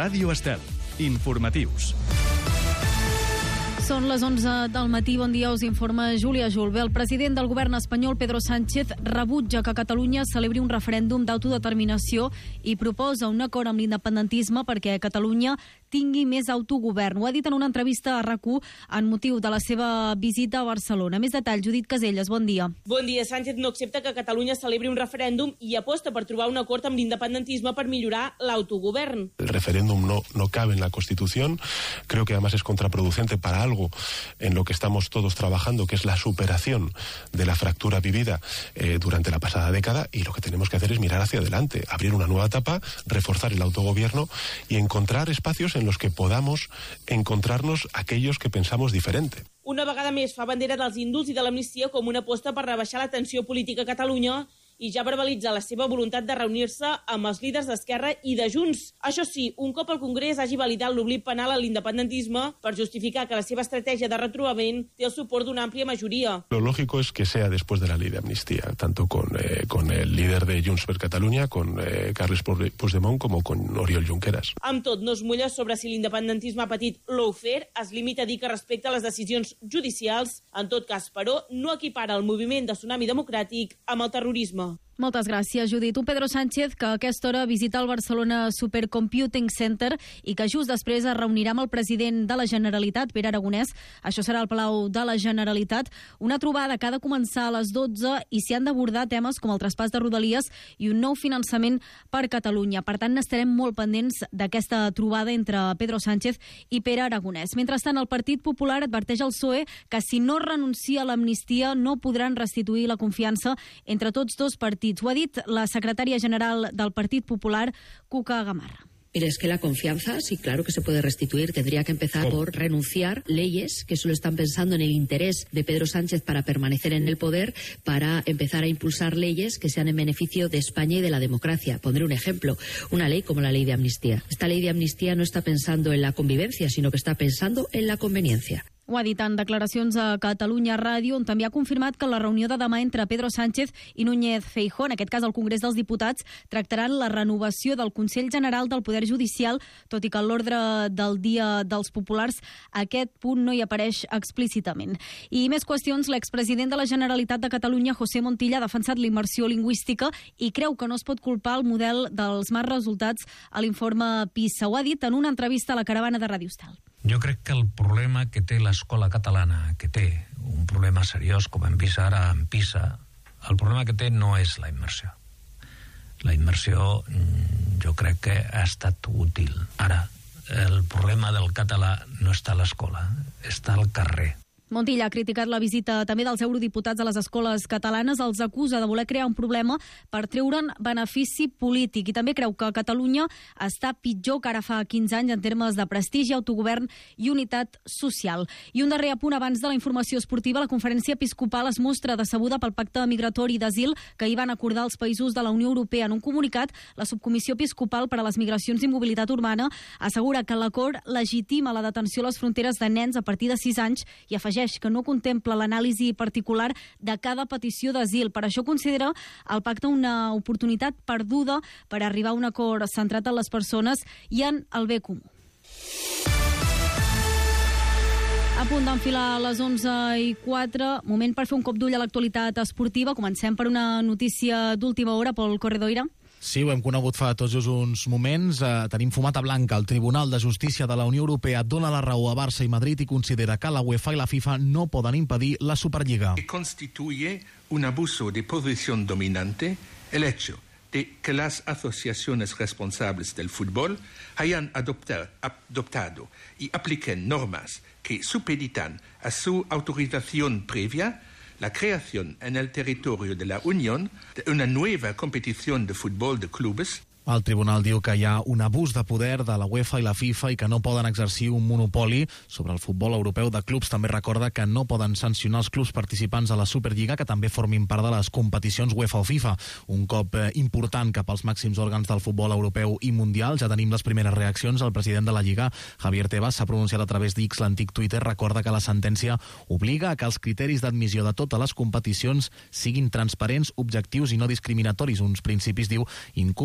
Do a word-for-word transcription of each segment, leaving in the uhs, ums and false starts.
Ràdio Estel. Informatius. Són les onze del matí. Bon dia, us informa Júlia Julve. El president del govern espanyol, Pedro Sánchez, rebutja que Catalunya celebri un referèndum d'autodeterminació i proposa un acord amb l'independentisme perquè Catalunya tingui més autogovern. Ho ha dit en una entrevista a RAC u en motiu de la seva visita a Barcelona. Més detalls, Judit Caselles, bon dia. Bon dia. Sánchez no accepta que Catalunya celebri un referèndum i aposta per trobar un acord amb l'independentisme per millorar l'autogovern. El referéndum no, no cabe en la Constitución. Creo que además es contraproducente para algo en lo que estamos todos trabajando, que es la superación de la fractura vivida eh, durante la pasada década, y lo que tenemos que hacer es mirar hacia adelante, abrir una nueva etapa, reforzar el autogobierno y encontrar espacios en los que podamos encontrarnos aquellos que pensamos diferente. Una vegada més fa bandera dels indults i de l'amnistia com una aposta per rebaixar la tensió política a Catalunya i ja verbalitza la seva voluntat de reunir-se amb els líders d'Esquerra i de Junts. Això sí, un cop el Congrés hagi validat l'oblit penal a l'independentisme per justificar que la seva estratègia de retrobament té el suport d'una àmplia majoria. Lo lógico es que sea después de la ley de amnistía, tanto con, eh, con el líder de Junts per Catalunya, con eh, Carles Puigdemont, como con Oriol Junqueras. Amb tot, no es mulla sobre si l'independentisme ha patit lawfare, es limita a dir que respecta les decisions judicials. En tot cas, però, no equipara el moviment de Tsunami Democràtic amb el terrorisme. Moltes gràcies, Judit. Un Pedro Sánchez que a aquesta hora visita el Barcelona Supercomputing Center i que just després es reunirà amb el president de la Generalitat, Pere Aragonès. Això serà al Palau de la Generalitat. Una trobada que ha de començar a les dotze i s'hi han d'abordar temes com el traspàs de Rodalies i un nou finançament per Catalunya. Per tant, estarem molt pendents d'aquesta trobada entre Pedro Sánchez i Pere Aragonès. Mentrestant, el Partit Popular adverteix al P S O E que si no renuncia a l'amnistia no podran restituir la confiança entre tots dos partits. Ho ha dit la secretària general del Partit Popular, Cuca Gamarra. Mire, es que la confianza, sí, claro que se puede restituir. Tendría que empezar por renunciar leyes que solo están pensando en el interés de Pedro Sánchez para permanecer en el poder, para empezar a impulsar leyes que sean en beneficio de España y de la democracia. Pondré un ejemplo, una ley como la ley de amnistía. Esta ley de amnistía no está pensando en la convivencia, sino que está pensando en la conveniencia. Ho ha dit en declaracions a Catalunya Ràdio, on també ha confirmat que la reunió de demà entre Pedro Sánchez i Núñez Feijóo, en aquest cas al Congrés dels Diputats, tractaran la renovació del Consell General del Poder Judicial, tot i que en l'ordre del dia dels populars aquest punt no hi apareix explícitament. I més qüestions, l'expresident de la Generalitat de Catalunya, José Montilla, ha defensat la immersió lingüística i creu que no es pot culpar el model dels mals resultats a l'informe PISA. Ho ha dit en una entrevista a la caravana de Ràdio Estel. Jo crec que el problema que té l'escola catalana, que té un problema seriós, com hem vist ara en PISA, el problema que té no és la immersió. La immersió jo crec que ha estat útil. Ara, el problema del català no està a l'escola, està al carrer. Montilla ha criticat la visita també dels eurodiputats a les escoles catalanes, els acusa de voler crear un problema per treure'n benefici polític i també creu que Catalunya està pitjor que ara fa quinze anys en termes de prestigi, autogovern i unitat social. I un darrer apunt abans de la informació esportiva, la Conferència Episcopal es mostra decebuda pel pacte migratori d'asil que hi van acordar els països de la Unió Europea. En un comunicat, la Subcomissió Episcopal per a les Migracions i Mobilitat Urbana assegura que l'acord legitima la detenció a les fronteres de nens a partir de sis anys i afegeix que no contempla l'anàlisi particular de cada petició d'asil. Per això considera el pacte una oportunitat perduda per arribar a un acord centrat en les persones i en el bé comú. A punt d'enfilar a les onze i quatre, moment per fer un cop d'ull a l'actualitat esportiva. Comencem per una notícia d'última hora, Pol Corredoira. Sí, ho hem conegut fa tots uns moments. Eh, tenim fumata blanca. El Tribunal de Justícia de la Unió Europea dona la raó a Barça i Madrid i considera que la UEFA i la FIFA no poden impedir la Superliga. Constituye un abuso de posición dominante el hecho de que las asociaciones responsables del fútbol hayan adoptar, adoptado y apliquen normas que supeditan a su autorización previa la creación en el territorio de la Unión de una nueva competición de fútbol de clubes. El tribunal diu que hi ha un abús de poder de la UEFA i la FIFA i que no poden exercir un monopoli sobre el futbol europeu de clubs. També recorda que no poden sancionar els clubs participants a la Superliga que també formin part de les competicions UEFA o FIFA. Un cop important cap als màxims òrgans del futbol europeu i mundial. Ja tenim les primeres reaccions. El president de la Lliga, Javier Tebas, s'ha pronunciat a través d'X, l'antic Twitter. Recorda que la sentència obliga a que els criteris d'admissió de totes les competicions siguin transparents, objectius i no discriminatoris. Uns principis, diu, incompatibles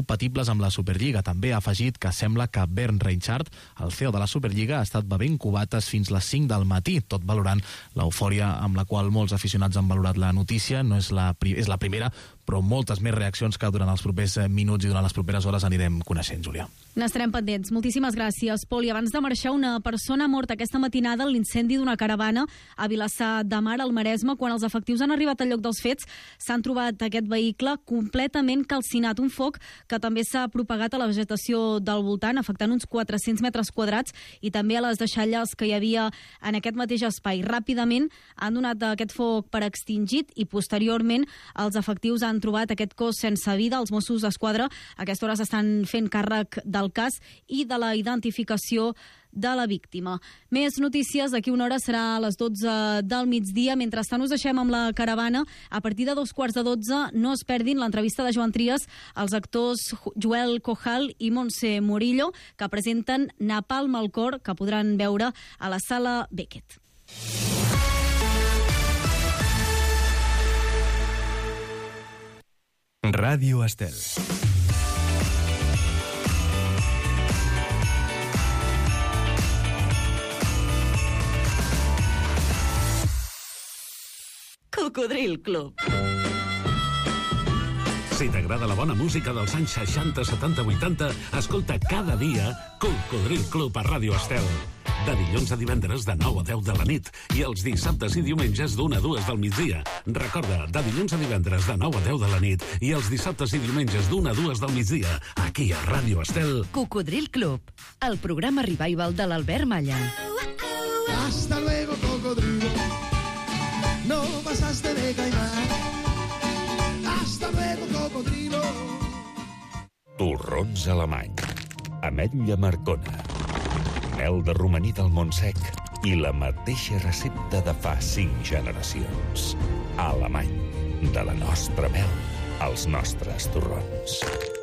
expectatives amb la Superliga. També ha afegit que sembla que Bernd Reichart, el C E O de la Superliga, ha estat bevent cubates fins les cinc del matí, tot valorant l'eufòria amb la qual molts aficionats han valorat la notícia. No és la, és la primera, però moltes més reaccions que durant els propers minuts i durant les properes hores anirem coneixent, Júlia. N'estarem pendents. Moltíssimes gràcies, Pol. I abans de marxar, una persona morta aquesta matinada en l'incendi d'una caravana a Vilassar de Mar, al Maresme. Quan els efectius han arribat al lloc dels fets, s'han trobat aquest vehicle completament calcinat. Un foc que també s'ha propagat a la vegetació del voltant, afectant uns quatre-cents metres quadrats i també a les deixalles que hi havia en aquest mateix espai. Ràpidament han donat aquest foc per extingit i posteriorment els efectius han trobat aquest cos sense vida. Els Mossos d'Esquadra a aquesta hora s'estan fent càrrec del cas i de la identificació de la víctima. Més notícies, d'aquí una hora serà a les dotze del migdia. Mentrestant us deixem amb la caravana. A partir de dos quarts de dotze no es perdin l'entrevista de Joan Trias als actors Joel Cojal i Montse Murillo, que presenten Napalm al cor, que podran veure a la Sala Beckett. Ràdio Estel. Cocodril Club. Si t'agrada la bona música dels anys seixanta, setanta, vuitanta, escolta cada dia Cocodril Club a Ràdio Estel. De dilluns a divendres de nou a deu de la nit i els dissabtes i diumenges d'una a dues del migdia. Recorda, de dilluns a divendres de nou a deu de la nit i els dissabtes i diumenges d'una a dues del migdia, aquí a Ràdio Estel. Cocodril Club, el programa revival de l'Albert Malla. Hasta luego, cocodrilo. No pasaste de caimán. Hasta luego, cocodrilo. Torrons alemany. Ametlla Marcona. Mel de romaní del Montsec i la mateixa recepta de fa cinc generacions. Alemany. De la nostra mel als nostres torrons.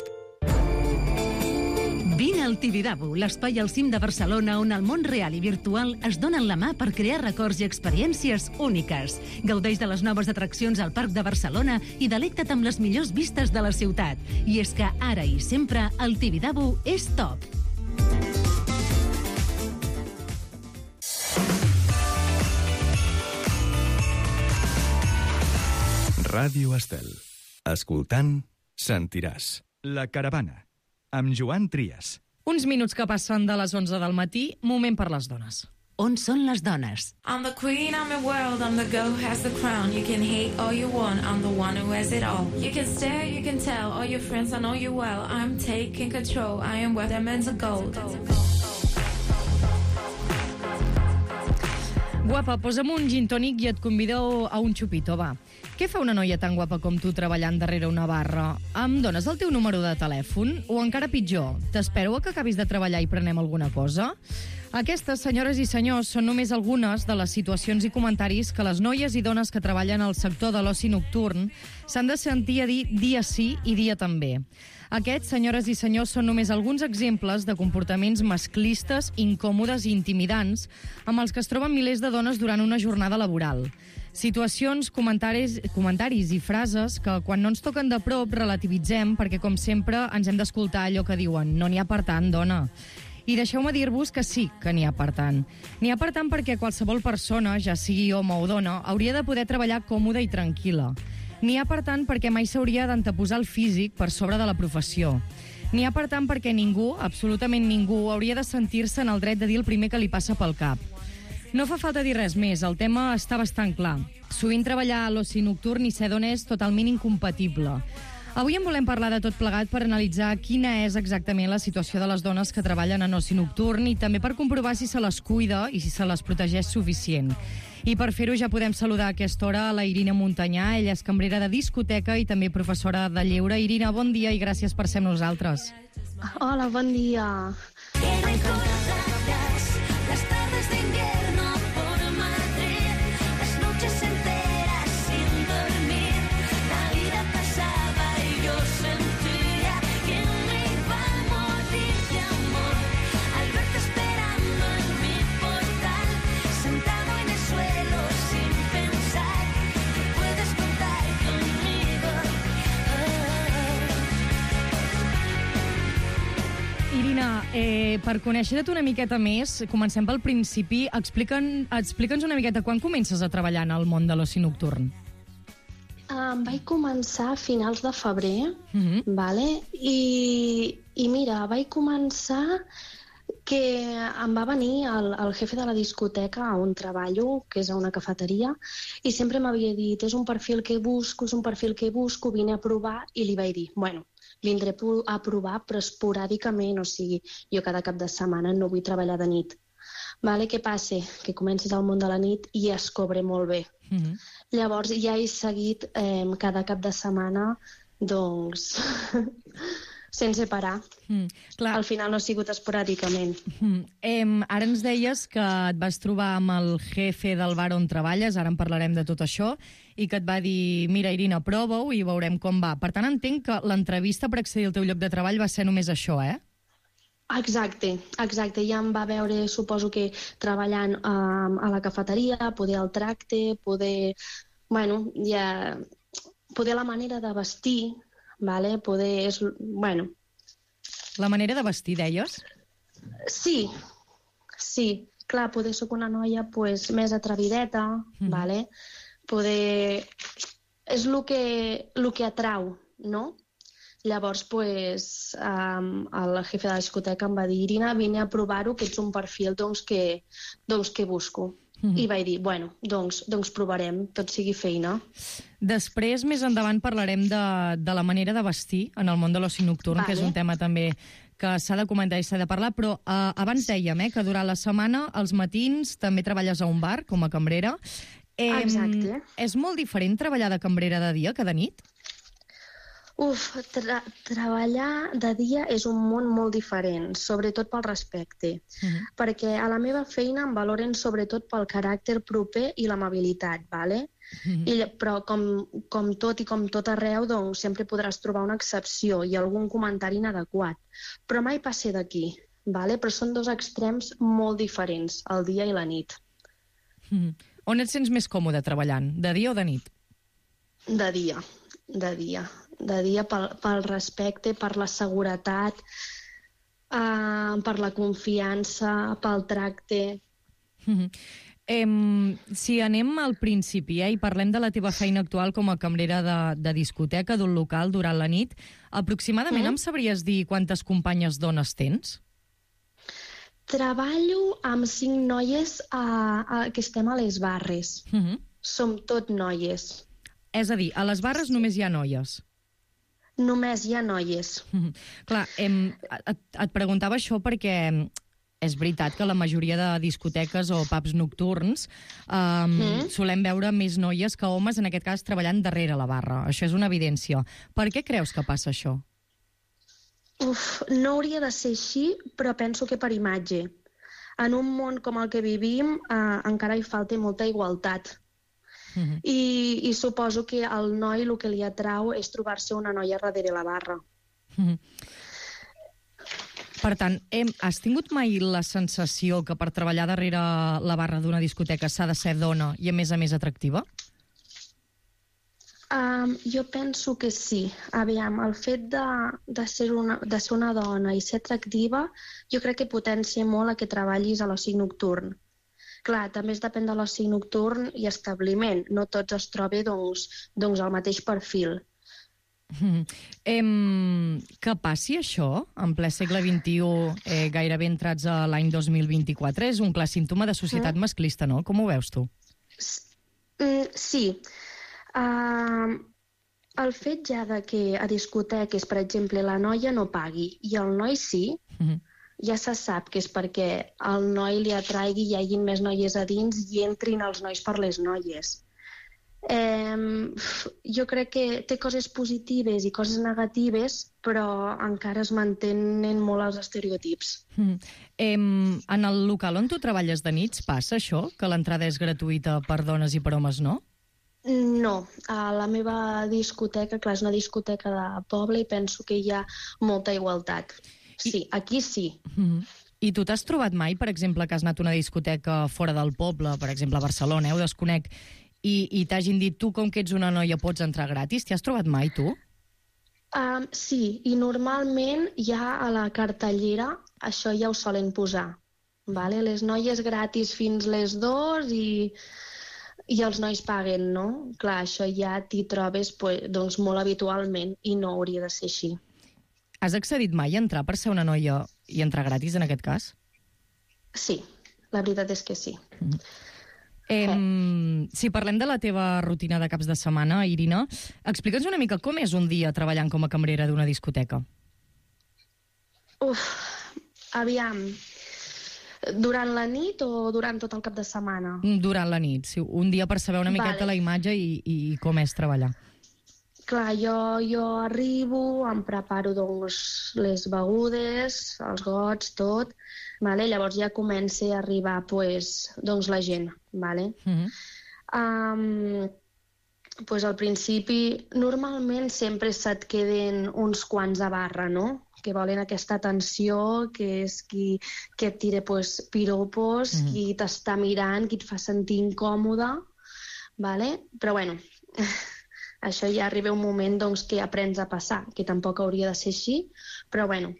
Vine al Tibidabo, l'espai al cim de Barcelona on el món real i virtual es donen la mà per crear records i experiències úniques. Gaudeix de les noves atraccions al Parc de Barcelona i delecta't amb les millors vistes de la ciutat. I és que ara i sempre el Tibidabo és top. Ràdio Estel. Escoltant, sentiràs. La caravana, amb Joan Trias. Uns minuts que passen de les onze del matí, moment per les dones. On són les dones? I'm the queen, I'm the world, I'm the girl who has the crown. You can hate all you want, I'm the one who has it all. You can stare, you can tell, all your friends, I know you well. I'm taking control, I am worth diamonds of gold. Guapa, posa'm un gin tònic i et convido a un xupito, va. Què fa una noia tan guapa com tu treballant darrere una barra? Em dones el teu número de telèfon? O encara pitjor, t'espero a que acabis de treballar i prenem alguna cosa? Aquestes, senyores i senyors, són només algunes de les situacions i comentaris que les noies i dones que treballen al sector de l'oci nocturn s'han de sentir a dir dia sí i dia també. Aquests, senyores i senyors, són només alguns exemples de comportaments masclistes, incòmodes i intimidants amb els que es troben milers de dones durant una jornada laboral. Situacions, comentaris, comentaris i frases que, quan no ens toquen de prop, relativitzem perquè, com sempre, ens hem d'escoltar allò que diuen «no n'hi ha per tant, dona». I deixeu-me dir-vos que sí que n'hi ha per tant. N'hi ha per tant perquè qualsevol persona, ja sigui home o dona, hauria de poder treballar còmoda i tranquil·la. N'hi ha per tant perquè mai s'hauria d'anteposar el físic per sobre de la professió. N'hi ha per tant perquè ningú, absolutament ningú, hauria de sentir-se en el dret de dir el primer que li passa pel cap. No fa falta dir res més, el tema està bastant clar. Sovint treballar a l'oci nocturn i ser dona és totalment incompatible. Avui en volem parlar de tot plegat per analitzar quina és exactament la situació de les dones que treballen en oci nocturn i també per comprovar si se les cuida i si se les protegeix suficient. I per fer-ho ja podem saludar a aquesta hora a la Irina Montanyà. Ella és cambrera de discoteca i també professora de lleure. Irina, bon dia i gràcies per ser amb nosaltres. Hola, bon dia. Las tardes de invierno por Madrid, las noches enteras sin dormir, la vida pasaba y yo sentía que me iba a morir de amor al verte esperando en mi portal, sentado en el suelo sin pensar que puedes contar conmigo. Oh. Eh, per conèixer-te una miqueta més, comencem pel principi. Explica'n, explica'ns una miqueta quan comences a treballar en el món de l'oci nocturn. Um, vaig començar a finals de febrer, mm-hmm. vale? I, i mira, vaig començar que em va venir el, el jefe de la discoteca a on treballo, que és a una cafeteria, i sempre m'havia dit, és un perfil que busco, és un perfil que busco, vine a provar, i li vaig dir, bueno, vindré a provar, però esporàdicament, o sigui, jo cada cap de setmana no vull treballar de nit. Vale, què passa? Que comences al món de la nit i es cobre molt bé. Mm-hmm. Llavors ja he seguit eh, cada cap de setmana, doncs, sense parar. Mm, clar. Al final no ha sigut esporàdicament. Mm. Eh, ara ens deies que et vas trobar amb el jefe del bar on treballes, ara en parlarem de tot això, i que et va dir, mira, Irina, prova-ho i veurem com va. Per tant, entenc que l'entrevista per accedir al teu lloc de treball va ser només això, eh? Exacte, exacte. Ja em va veure, suposo que treballant um, a la cafeteria, poder el tracte, poder, bueno, ja, poder la manera de vestir, vale? Poder, és, bueno... La manera de vestir, deies? Sí, sí. Clar, poder soc una noia pues, més atrevideta, mm. vale? Poder... És el que, el que atrau, no? Llavors, pues, um, el jefe de la discoteca em va dir, Irina, vine a provar-ho, que ets un perfil doncs, que, doncs, que busco. Mm-hmm. I vaig dir, bueno, doncs, doncs provarem, tot sigui feina. Després, més endavant, parlarem de, de la manera de vestir en el món de l'oci nocturn, vale. Que és un tema també que s'ha de comentar i s'ha de parlar, però uh, abans dèiem eh, que durant la setmana, als matins, també treballes a un bar com a cambrera. Eh, Exacte. És molt diferent treballar de cambrera de dia que de nit? Uf, tra treballar de dia és un món molt diferent, sobretot pel respecte, mm-hmm. perquè a la meva feina em valoren sobretot pel caràcter proper i l'amabilitat, ¿vale? Mm-hmm. I, però com, com tot i com tot arreu, doncs sempre podràs trobar una excepció i algun comentari inadequat, però mai passi d'aquí, ¿vale? Però són dos extrems molt diferents, el dia i la nit. Mm-hmm. On et sents més còmode treballant, de dia o de nit? De dia, de dia. de dia pel, pel respecte, per la seguretat, uh, per la confiança, pel tracte. Mm-hmm. eh, si anem al principi eh, i parlem de la teva feina actual com a cambrera de, de discoteca, d'un local durant la nit, aproximadament mm. em sabries dir quantes companyes dones tens? Treballo amb cinc noies a, a, que estem a les barres. Mm-hmm. Som tot noies. És a dir, a les barres només hi ha noies? Només hi ha noies. Mm-hmm. Clar, em, et, et preguntava això perquè és veritat que la majoria de discoteques o pubs nocturns um, mm. solem veure més noies que homes, en aquest cas treballant darrere la barra. Això és una evidència. Per què creus que passa això? Uf, no hauria de ser així, però penso que per imatge. En un món com el que vivim eh, encara hi falta molta igualtat. Uh-huh. I, i suposo que al noi el que li atrau és trobar-se una noia darrere la barra. Uh-huh. Per tant, hem, has tingut mai la sensació que per treballar darrere la barra d'una discoteca s'ha de ser dona i a més a més atractiva? Um, jo penso que sí. Aviam, el fet de, de, ser una, de ser una dona i ser atractiva jo crec que potencia molt a que treballis a l'oci nocturn. Clar, també es depèn de l'oci nocturn i establiment. No tots es troba doncs, doncs el mateix perfil. Mm. Em, que passi això, en ple segle vint-i-u, eh, gairebé entrats a l'any dos mil vint-i-quatre, és un clar símptoma de societat mm. masclista, no? Com ho veus tu? Mm, sí. Uh, el fet ja de que a discoteques, per exemple, la noia no pagui i el noi sí, mm-hmm. ja se sap que és perquè el noi li atraigui, hi hagin més noies a dins i entrin els nois per les noies. Eh, jo crec que té coses positives i coses negatives, però encara es mantenen molt els estereotips. Mm. Eh, en el local on tu treballes de nits passa això? Que l'entrada és gratuïta per dones i per homes, no? No, a la meva discoteca, clar, és una discoteca de poble i penso que hi ha molta igualtat. Sí, aquí sí. Mm-hmm. I tu t'has trobat mai, per exemple, que has anat a una discoteca fora del poble, per exemple a Barcelona, eh, ho desconec, i, i t'hagin dit tu, com que ets una noia, pots entrar gratis? T'hi has trobat mai, tu? Um, sí, i normalment ja a la cartellera això ja ho solen posar. Vale? Les noies gratis fins les dos i, i els nois paguen, no? Clar, això ja t'hi trobes pues, doncs, molt habitualment i no hauria de ser així. Has accedit mai a entrar per ser una noia i entrar gratis en aquest cas? Sí, la veritat és que sí. Mm. Eh, si parlem de la teva rutina de caps de setmana, Irina, explica'ns una mica com és un dia treballant com a cambrera d'una discoteca. Uf, aviam, durant la nit o durant tot el cap de setmana? Durant la nit, sí, un dia per saber una miqueta Vale. la imatge i, i com és treballar. Clar, jo, jo arribo, em preparo doncs, les begudes, els gots, tot, vale? Llavors ja comença a arribar pues, doncs, la gent. Vale? Mm-hmm. Um, pues, al principi, normalment sempre se't queden uns quants a barra, no? Que volen aquesta atenció, que és qui, qui et tira pues, piropos, Mhm. qui t'està mirant, qui et fa sentir incòmode, vale? Però bueno, això ja arriba un moment doncs, que aprens a passar, que tampoc hauria de ser així, però bueno.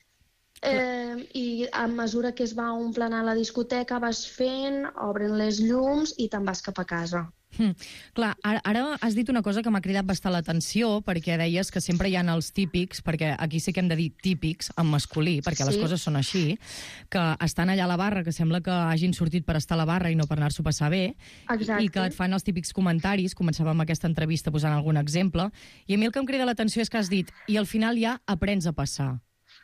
Eh, I a mesura que es va omplenant la discoteca vas fent, obren les llums i te'n vas cap a casa. Mm. Clar, ara, ara has dit una cosa que m'ha cridat bastant l'atenció, perquè deies que sempre hi ha els típics, perquè aquí sí que hem de dir típics en masculí, perquè Sí. les coses són així, que estan allà a la barra, que sembla que hagin sortit per estar a la barra i no per anar-s'ho a passar bé, Exacte. i que et fan els típics comentaris, començàvem amb aquesta entrevista posant algun exemple, i a mi el que em crida l'atenció és que has dit, i al final ja aprens a passar.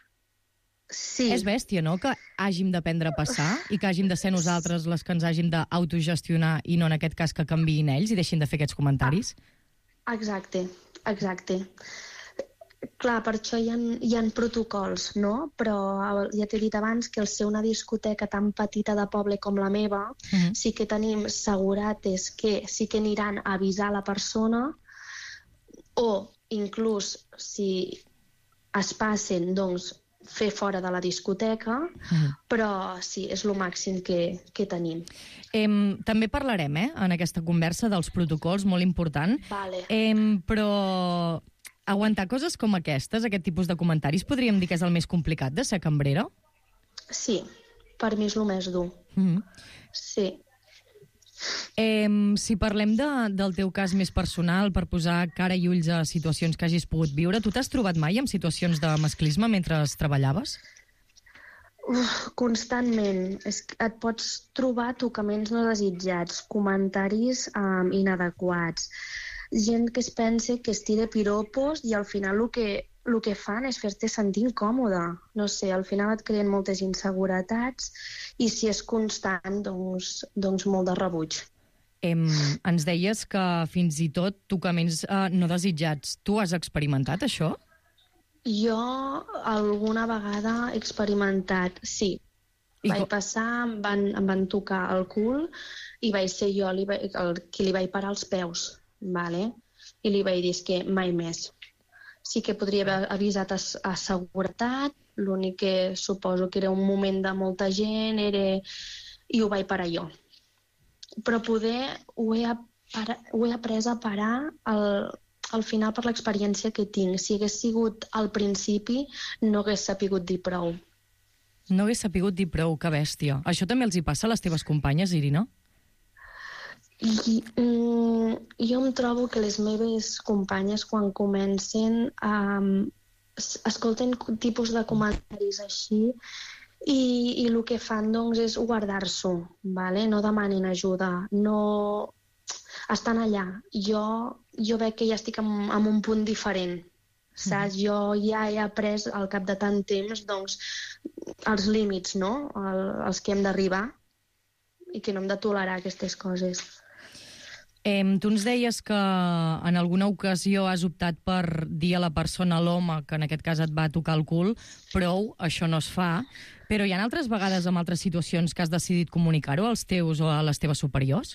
Sí. És bèstia, no?, que hàgim d'aprendre a passar i que hàgim de ser nosaltres les que ens hàgim d'autogestionar i no en aquest cas que canviïn ells i deixin de fer aquests comentaris? Exacte, exacte. Clar, per això hi ha, hi ha protocols, no? Però ja t'he dit abans que al ser una discoteca tan petita de poble com la meva, Mhm. sí que tenim segurates que sí que aniran a avisar la persona o inclús si es passen, doncs, fer fora de la discoteca, Mhm. però sí, és el màxim que, que tenim. Em, també parlarem, eh, en aquesta conversa dels protocols, molt important. Vale. Em, però aguantar coses com aquestes, aquest tipus de comentaris, podríem dir que és el més complicat de ser cambrera? Sí, per mi és el més dur. Mm-hmm. Sí. Em, si parlem de, del teu cas més personal, per posar cara i ulls a situacions que hagis pogut viure, tu t'has trobat mai en situacions de masclisme mentre treballaves? Uf, constantment. És que et pots trobar tocaments no desitjats, comentaris um, inadequats, gent que es pensa que es tira piropos i al final el que, el que fan és fer-te sentir incòmode. No sé, al final et creen moltes inseguretats i si és constant, doncs, doncs molt de rebuig. Em, ens deies que fins i tot tocaments eh, no desitjats. Tu has experimentat això? Jo alguna vegada he experimentat, sí. I vaig com- passar, em van, em van tocar el cul i vaig ser jo li, vaig- el, qui li vaig parar els peus, vale? I li vaig dir "És que mai més. Sí que podria haver avisat a, s- a seguretat, l'únic que suposo que era un moment de molta gent era... i ho vaig parar jo. Però poder ho he, apara, ho he après a parar al, al final per l'experiència que tinc. Si hagués sigut al principi, no hagués sapigut dir prou. No hagués sapigut dir prou, que bèstia. Això també els hi passa a les teves companyes, Irina? I, mm, jo em trobo que les meves companyes, quan comencen, um, escolten tipus de comentaris així i, i el que fan doncs, és guardar-s'ho, vale? No demanin ajuda, no estan allà. Jo, jo veig que ja estic en, en un punt diferent, saps? Jo ja he après al cap de tant temps doncs, els límits, no? El, els que hem d'arribar i que no hem de tolerar aquestes coses. Em, tu ens deies que en alguna ocasió has optat per dir a la persona, a l'home, que en aquest cas et va tocar el cul, prou, això no es fa, però hi ha altres vegades en altres situacions que has decidit comunicar-ho als teus o a les teves superiors?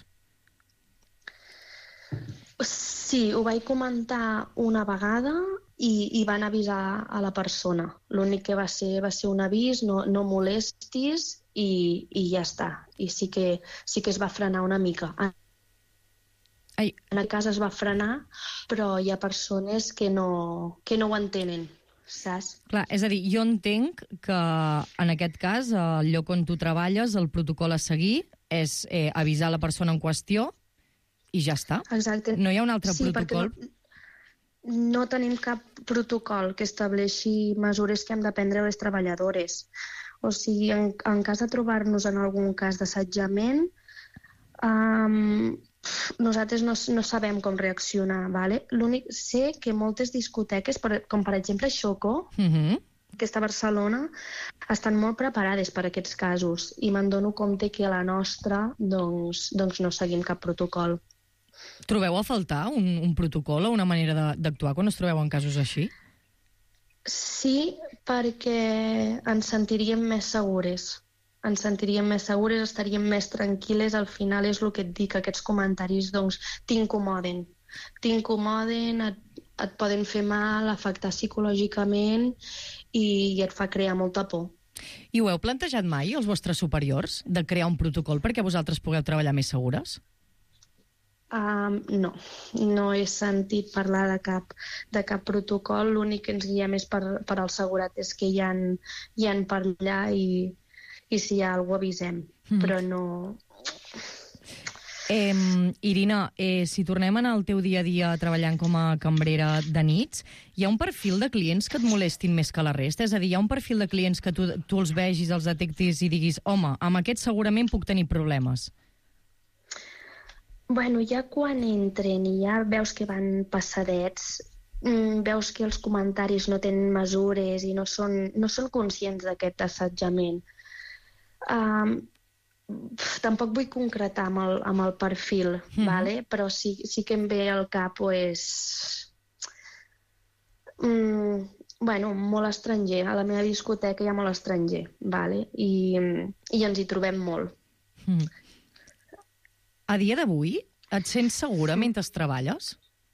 Sí, ho vaig comentar una vegada i, i van avisar a la persona. L'únic que va ser va ser un avís, no, no molestis i, i ja està. I sí que, sí que es va frenar una mica. Ai. En aquest cas es va frenar, però hi ha persones que no, que no ho entenen, saps? Clar, és a dir, jo entenc que en aquest cas, el lloc on tu treballes, el protocol a seguir és eh, avisar la persona en qüestió i ja està. Exacte. No hi ha un altre sí, protocol? No, no tenim cap protocol que estableixi mesures que hem de prendre les treballadores. O sigui, en, en cas de trobar-nos en algun cas d'assetjament, um, nosaltres no, no sabem com reaccionar, ¿vale? L'únic, sé que moltes discoteques, per, com per exemple Xoco, Mm-hmm. que està a Barcelona, estan molt preparades per a aquests casos i me'n dono compte que a la nostra doncs, doncs no seguim cap protocol. Trobeu a faltar un, un protocol o una manera d'actuar quan us trobeu en casos així? Sí, perquè ens sentiríem més segures. Ens sentiríem més segures, estaríem més tranquil·les. Al final és el que et dic, aquests comentaris doncs, t'incomoden. T'incomoden, et, et poden fer mal, afectar psicològicament i, i et fa crear molta por. I ho heu plantejat mai, els vostres superiors, de crear un protocol perquè vosaltres pugueu treballar més segures? Um, no, no he sentit parlar de cap, de cap protocol. L'únic que ens guiem és per, per als segurates que hi ha, hi ha per allà i, i si hi ha alguna cosa avisem, mm. però no... Eh, Irina, eh, si tornem al teu dia a dia treballant com a cambrera de nits, hi ha un perfil de clients que et molestin més que la resta? És a dir, hi ha un perfil de clients que tu, tu els vegis, els detectis i diguis home, amb aquest segurament puc tenir problemes? Bueno, ja quan entren i ja veus que van passadets, mmm, veus que els comentaris no tenen mesures i no són, no són conscients d'aquest assetjament. Um, tampoc vull concretar amb el, amb el perfil, mm-hmm. vale? Però sí, sí que em ve al cap pues, mm, bueno, molt estranger. A la meva discoteca hi ha molt estranger, vale? I, i ens hi trobem molt. Mm. A dia d'avui, et sents segura mentre treballes?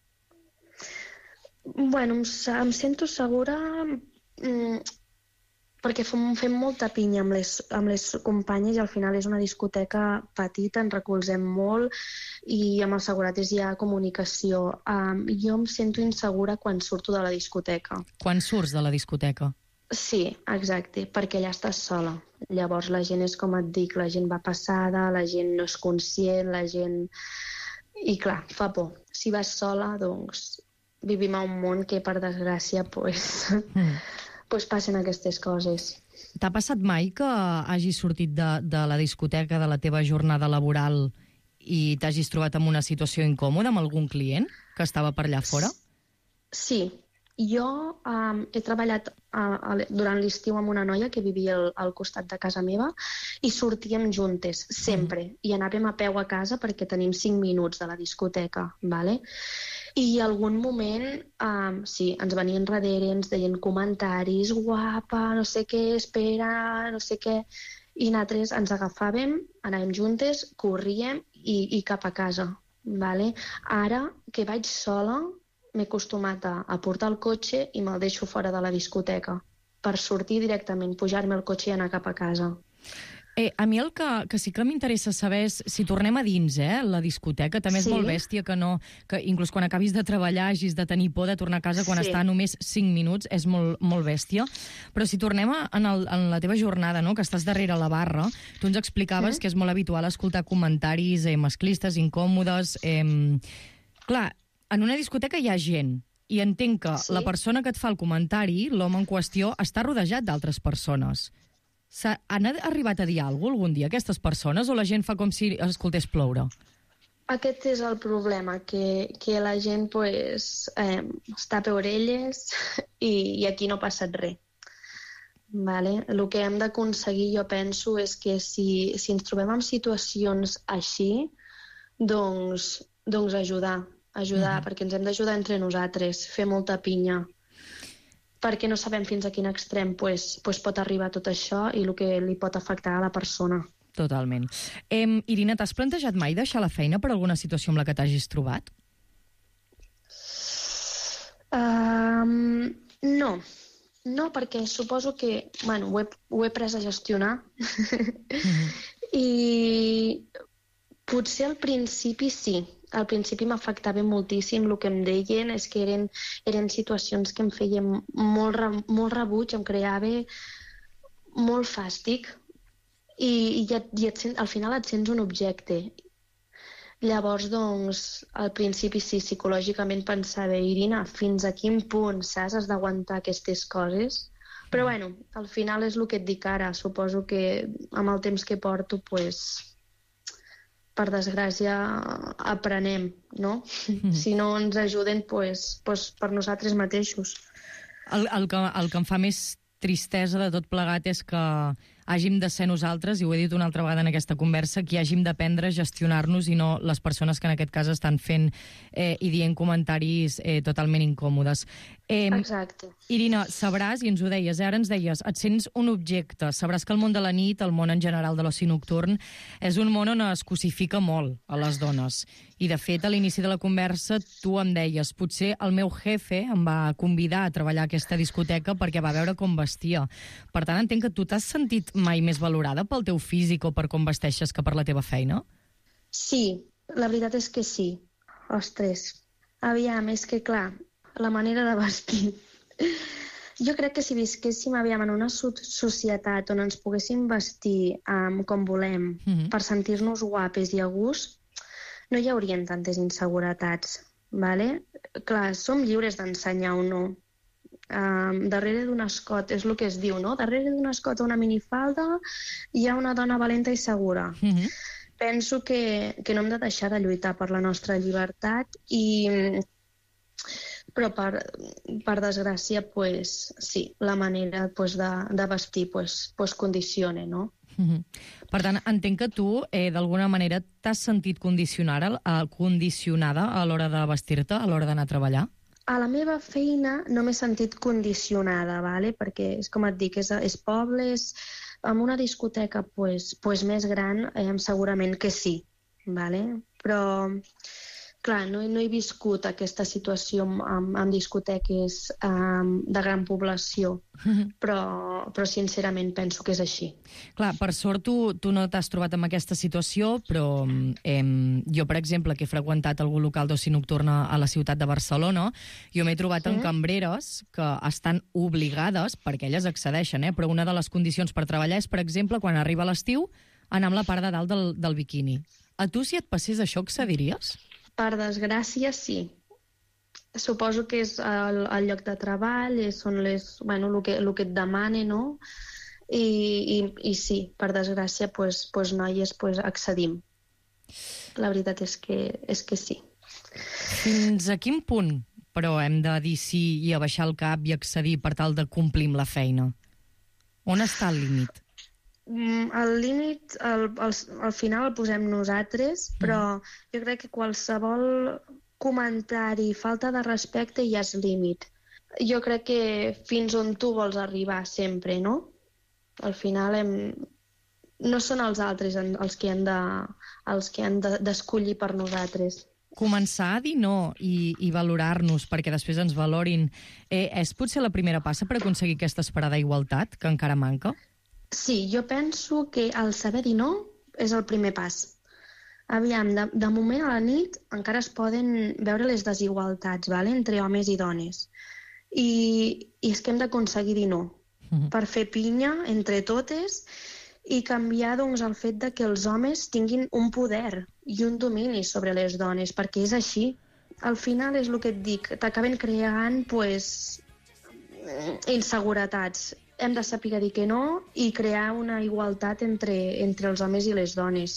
Bueno, em, em sento segura mm, perquè fem, fem molta pinya amb les, amb les companyes i al final és una discoteca petita, ens recolzem molt i amb els segurates hi ha comunicació. Um, jo em sento insegura quan surto de la discoteca. Quan surts de la discoteca? Sí, exacte, perquè allà estàs sola. Llavors la gent és com et dic, la gent va passada, la gent no és conscient, la gent... I clar, fa por. Si vas sola, doncs vivim a un món que per desgràcia pues, mm. pues passen aquestes coses. T'ha passat mai que hagis sortit de, de la discoteca de la teva jornada laboral i t'hagis trobat en una situació incòmoda amb algun client que estava per allà fora? Sí. Jo um, he treballat uh, durant l'estiu amb una noia que vivia al, al costat de casa meva i sortíem juntes, sempre. Mm. I anàvem a peu a casa perquè tenim cinc minuts de la discoteca, vale? I en algun moment, um, sí, ens venien darrere, ens deien comentaris, guapa, no sé què, espera, no sé què... I nosaltres ens agafàvem, anàvem juntes, corríem i, i cap a casa, vale? Ara, que vaig sola... m'he acostumat a, a portar el cotxe i me'l deixo fora de la discoteca per sortir directament, pujar-me al cotxe i anar cap a casa. Eh, a mi el que, que sí que m'interessa saber és, si tornem a dins, eh, la discoteca, també és Sí. molt bèstia que no, que inclús quan acabis de treballar hagis de tenir por de tornar a casa quan Sí. està només cinc minuts, és molt, molt bèstia. Però si tornem a, en, el, en la teva jornada, no?, que estàs darrere la barra, tu ens explicaves Mm. que és molt habitual escoltar comentaris eh, masclistes, incòmodes... Eh, clar, en una discoteca hi ha gent, i entenc que Sí. la persona que et fa el comentari, l'home en qüestió, està rodejat d'altres persones. S'ha- Han arribat a dir alguna cosa algun dia aquestes persones, o la gent fa com si escoltés ploure? Aquest és el problema, que, que la gent pues, eh, es tapa orelles i, i aquí no ha passat res. Vale? El que hem d'aconseguir, jo penso, és que si, si ens trobem en situacions així, doncs, doncs ajudar, ajudar, mm. perquè ens hem d'ajudar entre nosaltres, fer molta pinya, perquè no sabem fins a quin extrem pues, pues pot arribar tot això i el que li pot afectar a la persona. Totalment. Eh, Irina, t'has plantejat mai deixar la feina per alguna situació amb la que t'hagis trobat? Um, no, no, perquè suposo que bueno, ho, he, ho he pres a gestionar mm-hmm. i potser al principi sí, al principi m'afectava moltíssim el que em deien, és que eren, eren situacions que em feien molt, re, molt rebuig, em creava molt fàstic i, i, ja, i et, al final et sents un objecte. Llavors, doncs, al principi sí, psicològicament pensava, Irina, fins a quin punt, saps, has d'aguantar aquestes coses? Però bueno, al final és el que et dic ara, suposo que amb el temps que porto, pues, per desgràcia, aprenem, no? Mm-hmm. Si no ens ajuden, pues, pues, per nosaltres mateixos. El, el, que, el que em fa més tristesa de tot plegat és que hàgim de ser nosaltres, i ho he dit una altra vegada en aquesta conversa, qui hàgim d'aprendre a gestionar-nos i no les persones que en aquest cas estan fent eh, i dient comentaris eh, totalment incòmodes. Eh, Exacte. Irina, sabràs, i ens ho deies, eh, ara ens deies, et sents un objecte, sabràs que el món de la nit, el món en general de l'oci nocturn, és un món on es cosifica molt a les dones. I, de fet, a l'inici de la conversa tu em deies, potser el meu jefe em va convidar a treballar a aquesta discoteca perquè va veure com vestia. Per tant, entenc que tu t'has sentit mai més valorada pel teu físic o per com vesteixes que per la teva feina? Sí, la veritat és que sí. Ostres, aviam, és que clar, la manera de vestir. Jo crec que si visquéssim, aviam, en una societat on ens poguéssim vestir um, com volem, mm-hmm. per sentir-nos guapes i a gust, no hi haurien tantes inseguretats, vale? Clar, som lliures d'ensenyar o no. Um, darrere d'un escot, és el que es diu, no? Darrere d'un escot o una minifalda hi ha una dona valenta i segura. Mm-hmm. Penso que, que no hem de deixar de lluitar per la nostra llibertat i... Però, per, per desgràcia, pues, sí, la manera pues, de, de vestir pues, pues, condiciona, no? Mm-hmm. Per tant, entenc que tu, eh, d'alguna manera, t'has sentit condicionada, eh, condicionada a l'hora de vestir-te, a l'hora d'anar a treballar? A la meva feina no m'he sentit condicionada, vale? Perquè, és com et dic, és, és pobles, en una discoteca pues, pues més gran, eh, segurament que sí, vale? Però... Clar, no, no he viscut aquesta situació amb, amb discoteques um, de gran població, però, però sincerament penso que és així. Clar, per sort tu, tu no t'has trobat en aquesta situació, però eh, jo, per exemple, que he freqüentat algun local d'oci nocturna a la ciutat de Barcelona, jo m'he trobat sí? amb cambreres que estan obligades, perquè elles accedeixen, eh, però una de les condicions per treballar és, per exemple, quan arriba l'estiu, anar amb la part de dalt del, del biquini. A tu, si et passés això, accediries? Per desgràcia, sí. Suposo que és el, el lloc de treball, són les, bueno, el, que, el que et demane, no? I, i, i sí, per desgràcia, pues, pues, noies, pues, accedim. La veritat és que, és que sí. Fins a quin punt, però, hem de dir sí i abaixar el cap i accedir per tal de complir amb la feina? On està el límit? El límit, al, al, al final el posem nosaltres, però jo crec que qualsevol comentari, falta de respecte ja és límit. Jo crec que fins on tu vols arribar sempre, no? Al final hem... no són els altres els que han de, els que han de, d'escollir per nosaltres. Començar a dir no i, i valorar-nos perquè després ens valorin eh, és potser la primera passa per aconseguir aquesta esperada igualtat que encara manca? Sí, jo penso que el saber dir no és el primer pas. Aviam, de, de moment a la nit encara es poden veure les desigualtats, vale? Entre homes i dones. I, i és que hem d'aconseguir dir no, mm-hmm. per fer pinya entre totes i canviar doncs, el fet de que els homes tinguin un poder i un domini sobre les dones, perquè és així. Al final és el que et dic, t'acaben creant pues, inseguretats. Hem de saber dir que no i crear una igualtat entre, entre els homes i les dones.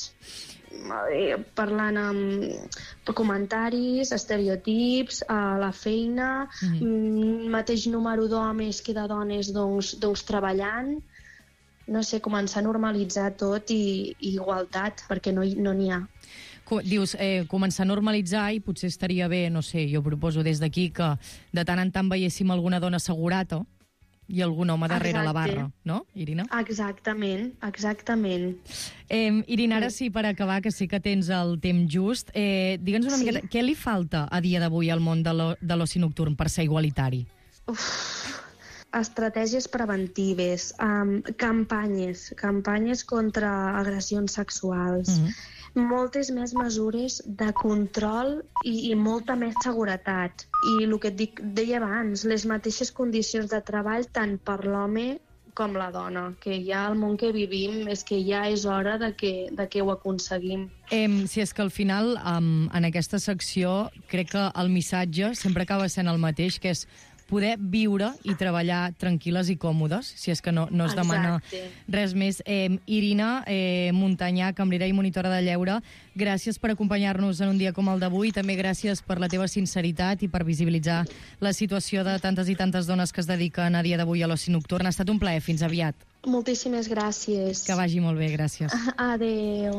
Parlant amb comentaris, estereotips, a la feina, mm. mateix número d'homes que de dones doncs, doncs treballant. No sé, començar a normalitzar tot i, i igualtat, perquè no, no n'hi ha. Dius, eh, començar a normalitzar i potser estaria bé, no sé, jo proposo des d'aquí que de tant en tant veiéssim alguna dona assegurata i algun home darrere Exacte. La barra, no, Irina? Exactament, exactament. Eh, Irina, ara sí, per acabar, que sé que tens el temps just, eh, digue'ns una sí. miqueta, què li falta a dia d'avui al món de l'oci nocturn per ser igualitari? Uf, estratègies preventives, um, campanyes, campanyes contra agressions sexuals, mm-hmm. moltes més mesures de control i, i molta més seguretat. I el que et dic, deia abans, les mateixes condicions de treball tant per l'home com la dona, que ja el món que vivim és que ja és hora de que, de que ho aconseguim. Eh, si és que al final, um, en aquesta secció, crec que el missatge sempre acaba sent el mateix, que és poder viure i treballar tranquil·les i còmodes, si és que no, no es demana Exacte. res més. Eh, Irina eh, Montanyà, cambrera i monitora de lleure, gràcies per acompanyar-nos en un dia com el d'avui, també gràcies per la teva sinceritat i per visibilitzar la situació de tantes i tantes dones que es dediquen a dia d'avui a l'oci nocturn. Ha estat un plaer, fins aviat. Moltíssimes gràcies. Que vagi molt bé, gràcies. Adeu.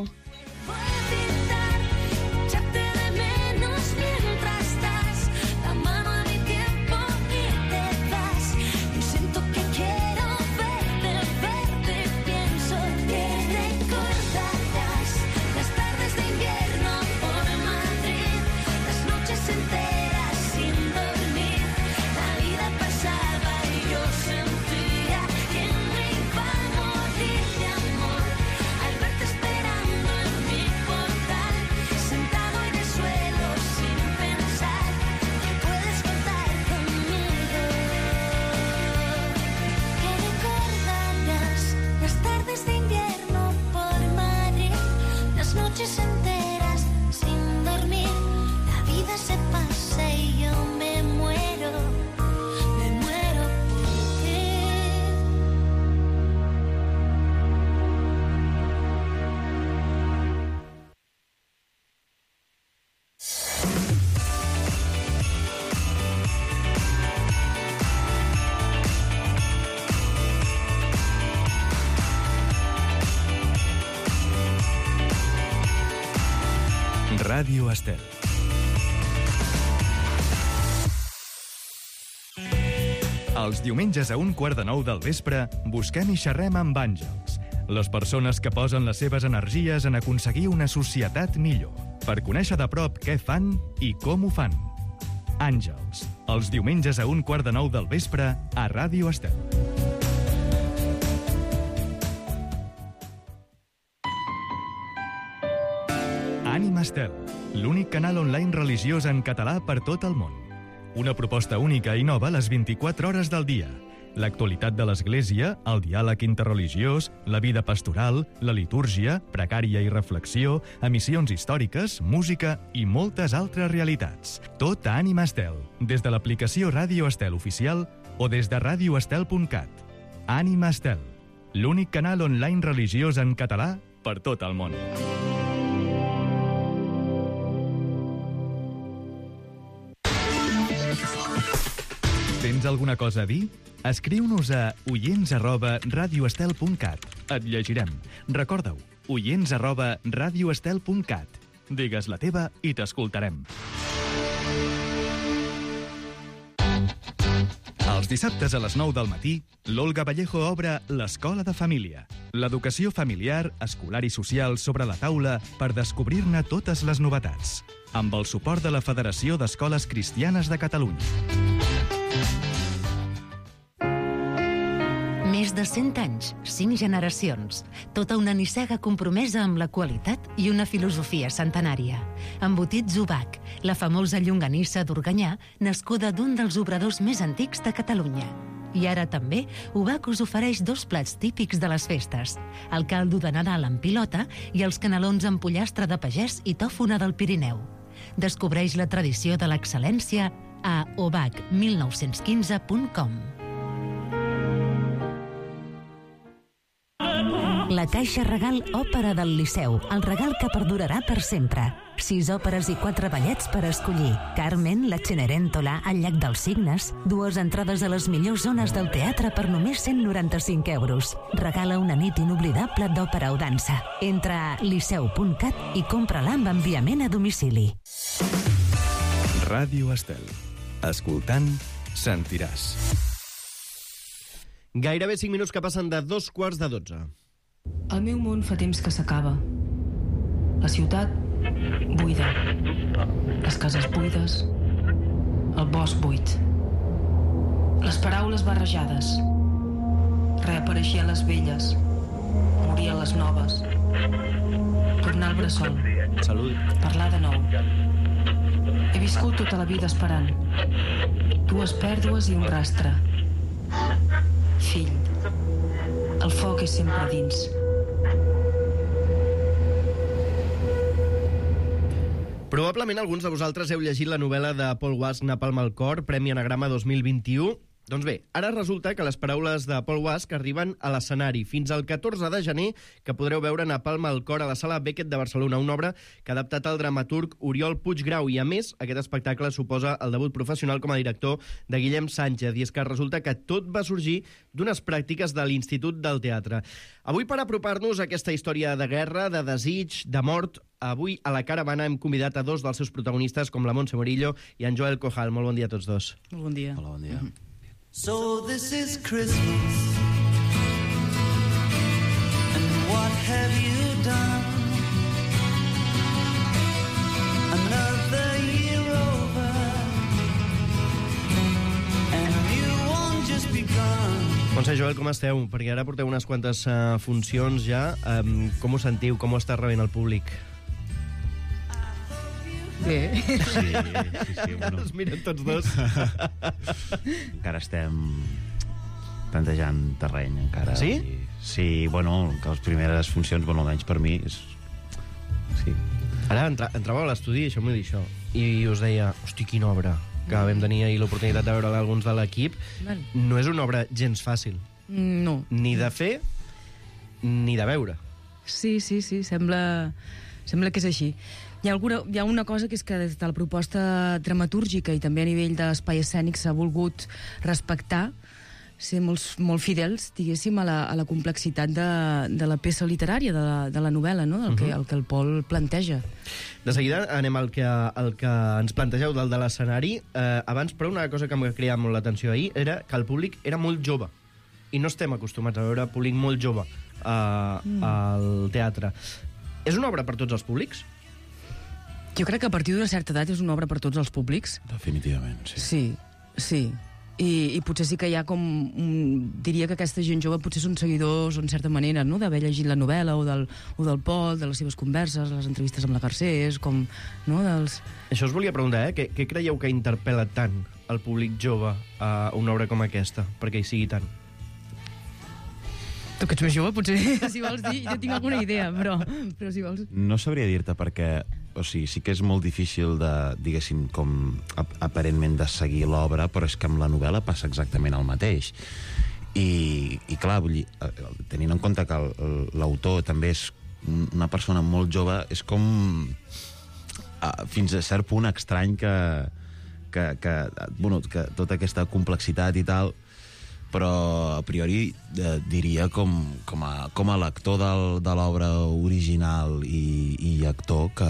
Ràdio Estel. Els diumenges a un quart de nou del vespre busquem i xerrem amb àngels, les persones que posen les seves energies en aconseguir una societat millor, per conèixer de prop què fan i com ho fan. Àngels, els diumenges a un quart de nou del vespre a Ràdio Estel. Ànima Estel, l'únic canal online religiós en català per tot el món. Una proposta única i nova a les vint-i-quatre hores del dia. L'actualitat de l'Església, el diàleg interreligiós, la vida pastoral, la litúrgia, precària i reflexió, emissions històriques, música i moltes altres realitats. Tot a Ànima Estel, des de l'aplicació Ràdio Estel oficial o des de ràdio estel punt cat. Ànima Estel, l'únic canal online religiós en català per tot el món. Tens alguna cosa a dir? Escriu-nos a oients arroba radioestel punt cat. Et llegirem. Recorda-ho, oients arroba radioestel punt cat. Digues la teva i t'escoltarem. Els dissabtes a les nou del matí, l'Olga Vallejo obre l'Escola de Família. L'educació familiar, escolar i social sobre la taula per descobrir-ne totes les novetats. Amb el suport de la Federació d'Escoles Cristianes de Catalunya. Més de cent anys, cinc generacions, tota una nissaga compromesa amb la qualitat i una filosofia centenària. Embotits Ubac, la famosa llonganissa d'Organyà, nascuda d'un dels obradors més antics de Catalunya. I ara també, Ubac us ofereix dos plats típics de les festes, el caldo de Nadal amb pilota i els canelons amb pollastre de pagès i tòfona del Pirineu. Descobreix la tradició de l'excel·lència a obac mil nou-cents quinze punt com. La Caixa Regal Òpera del Liceu, el regal que perdurarà per sempre. Sis òperes i quatre ballets per escollir. Carmen, la Cenerentola, el Llac dels Cignes, dues entrades a les millors zones del teatre per només cent noranta-cinc euros. Regala una nit inoblidable d'òpera o dansa. Entra a liceu punt cat i compra-la amb enviament a domicili. Ràdio Estel. Escoltant, sentiràs. Gairebé cinc minuts que passen de dos quarts de dotze. El meu món fa temps que s'acaba. La ciutat, buida. Les cases buides. El bosc buit. Les paraules barrejades. Reapareixien les velles. Morien les noves. Tornar al bressol. Salut. Parlar de nou. He viscut tota la vida esperant. Dues pèrdues i un rastre. Fill, el foc és sempre dins. Probablement alguns de vosaltres heu llegit la novel·la de Paul Wass, Napalm al cor, Premi Anagrama dos mil vint-i-u. Doncs bé, ara resulta que les paraules de Paul Wass que arriben a l'escenari fins al catorze de gener, que podreu veure Napalm al cor a la Sala Beckett de Barcelona, una obra que ha adaptat el dramaturg Oriol Puiggrau, i a més, aquest espectacle suposa el debut professional com a director de Guillem Sánchez, i és que resulta que tot va sorgir d'unes pràctiques de l'Institut del Teatre. Avui, per apropar-nos a aquesta història de guerra, de desig, de mort, avui a la caravana hem convidat a dos dels seus protagonistes, com la Montse Murillo i en Joel Cojal. Molt bon dia a tots dos. Molt bon dia. Hola, bon dia. Mm-hmm. So this is Christmas, and what have you done? Another year over, and a new one just begun. Montse, Joel, com esteu? Perquè ara porteu unes quantes uh, funcions ja. Um, com ho sentiu? Com ho està rebent el públic? Bé. Sí, sí, sí. Bueno. Es miren tots dos. Encara estem plantejant terreny, encara. Sí? I, sí, bueno, que les primeres funcions, bueno, almenys per mi, és... Sí. Ara entra, entrava a l'estudi, això m'ho dir això, i us deia, hosti, quina obra, que vam tenir ahir l'oportunitat de veure alguns de l'equip. Val. No és una obra gens fàcil. No. Ni de fer, ni de veure. Sí, sí, sí, sembla, sembla que és així. Hi ha, alguna, hi ha una cosa que és que des de la proposta dramatúrgica i també a nivell d'espai escènic s'ha volgut respectar, ser molt, molt fidels, diguéssim, a la, a la complexitat de, de la peça literària, de la, de la novel·la, no? el, que, el que el Pol planteja. De seguida anem al que, al que ens plantegeu del de l'escenari. Eh, abans, però, una cosa que m'ha cridat molt l'atenció ahir era que el públic era molt jove. I no estem acostumats a veure públic molt jove eh, mm. al teatre. És una obra per tots els públics? Jo crec que a partir d'una certa edat és una obra per tots els públics. Definitivament, sí. Sí, sí. I, i potser sí que hi ha com... Un, diria que aquesta gent jove potser són seguidors, en certa manera, no?, d'haver llegit la novel·la o del, o del Pol, de les seves converses, les entrevistes amb la Garcés, com... No, dels... Això us volia preguntar, eh? Què, què creieu que interpel·la tant el públic jove a una obra com aquesta, perquè hi sigui tant? Tu que ets més jove, potser, si vols dir, jo tinc alguna idea, però, però si vols... No sabria dir-te perquè, o sigui, sí que és molt difícil de, diguéssim, com ap aparentment de seguir l'obra, però és que amb la novel·la passa exactament el mateix. I, i clar, vull dir, tenint en compte que l'autor també és una persona molt jove, és com fins a cert punt estrany que, que, que, bueno, que tota aquesta complexitat i tal, però a priori eh, diria com, com a, com a lector del, de l'obra original i, i actor que,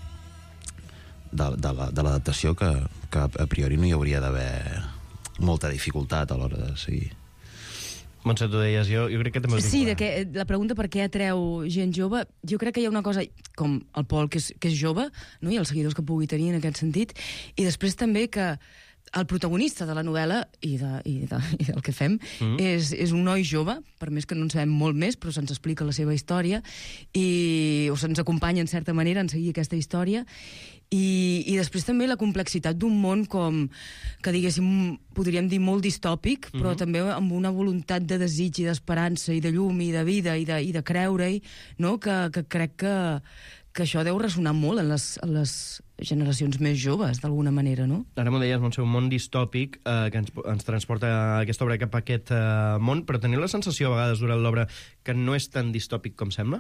de, de l'adaptació que, que a priori no hi hauria d'haver molta dificultat a l'hora de seguir. Montse, tu deies, jo, jo crec que també... Sí, de que, la pregunta per què atreu gent jove, jo crec que hi ha una cosa, com el Pol, que és, que és jove, no? I els seguidors que pugui tenir en aquest sentit, i després també que el protagonista de la novel·la i, de, i, de, i del que fem mm. és, és un noi jove, per més que no en sabem molt més, però se'ns explica la seva història i, o se'ns acompanya en certa manera en seguir aquesta història i, i després també la complexitat d'un món com, que diguéssim, podríem dir molt distòpic, però mm-hmm. també amb una voluntat de desig i d'esperança i de llum i de vida i de, i de creure-hi, no? que, que crec que que això deu ressonar molt en les, en les generacions més joves, d'alguna manera, no? Ara m'ho deies, Montse, un món distòpic eh, que ens, ens transporta aquesta obra cap a aquest eh, món, però teniu la sensació a vegades durant l'obra que no és tan distòpic com sembla?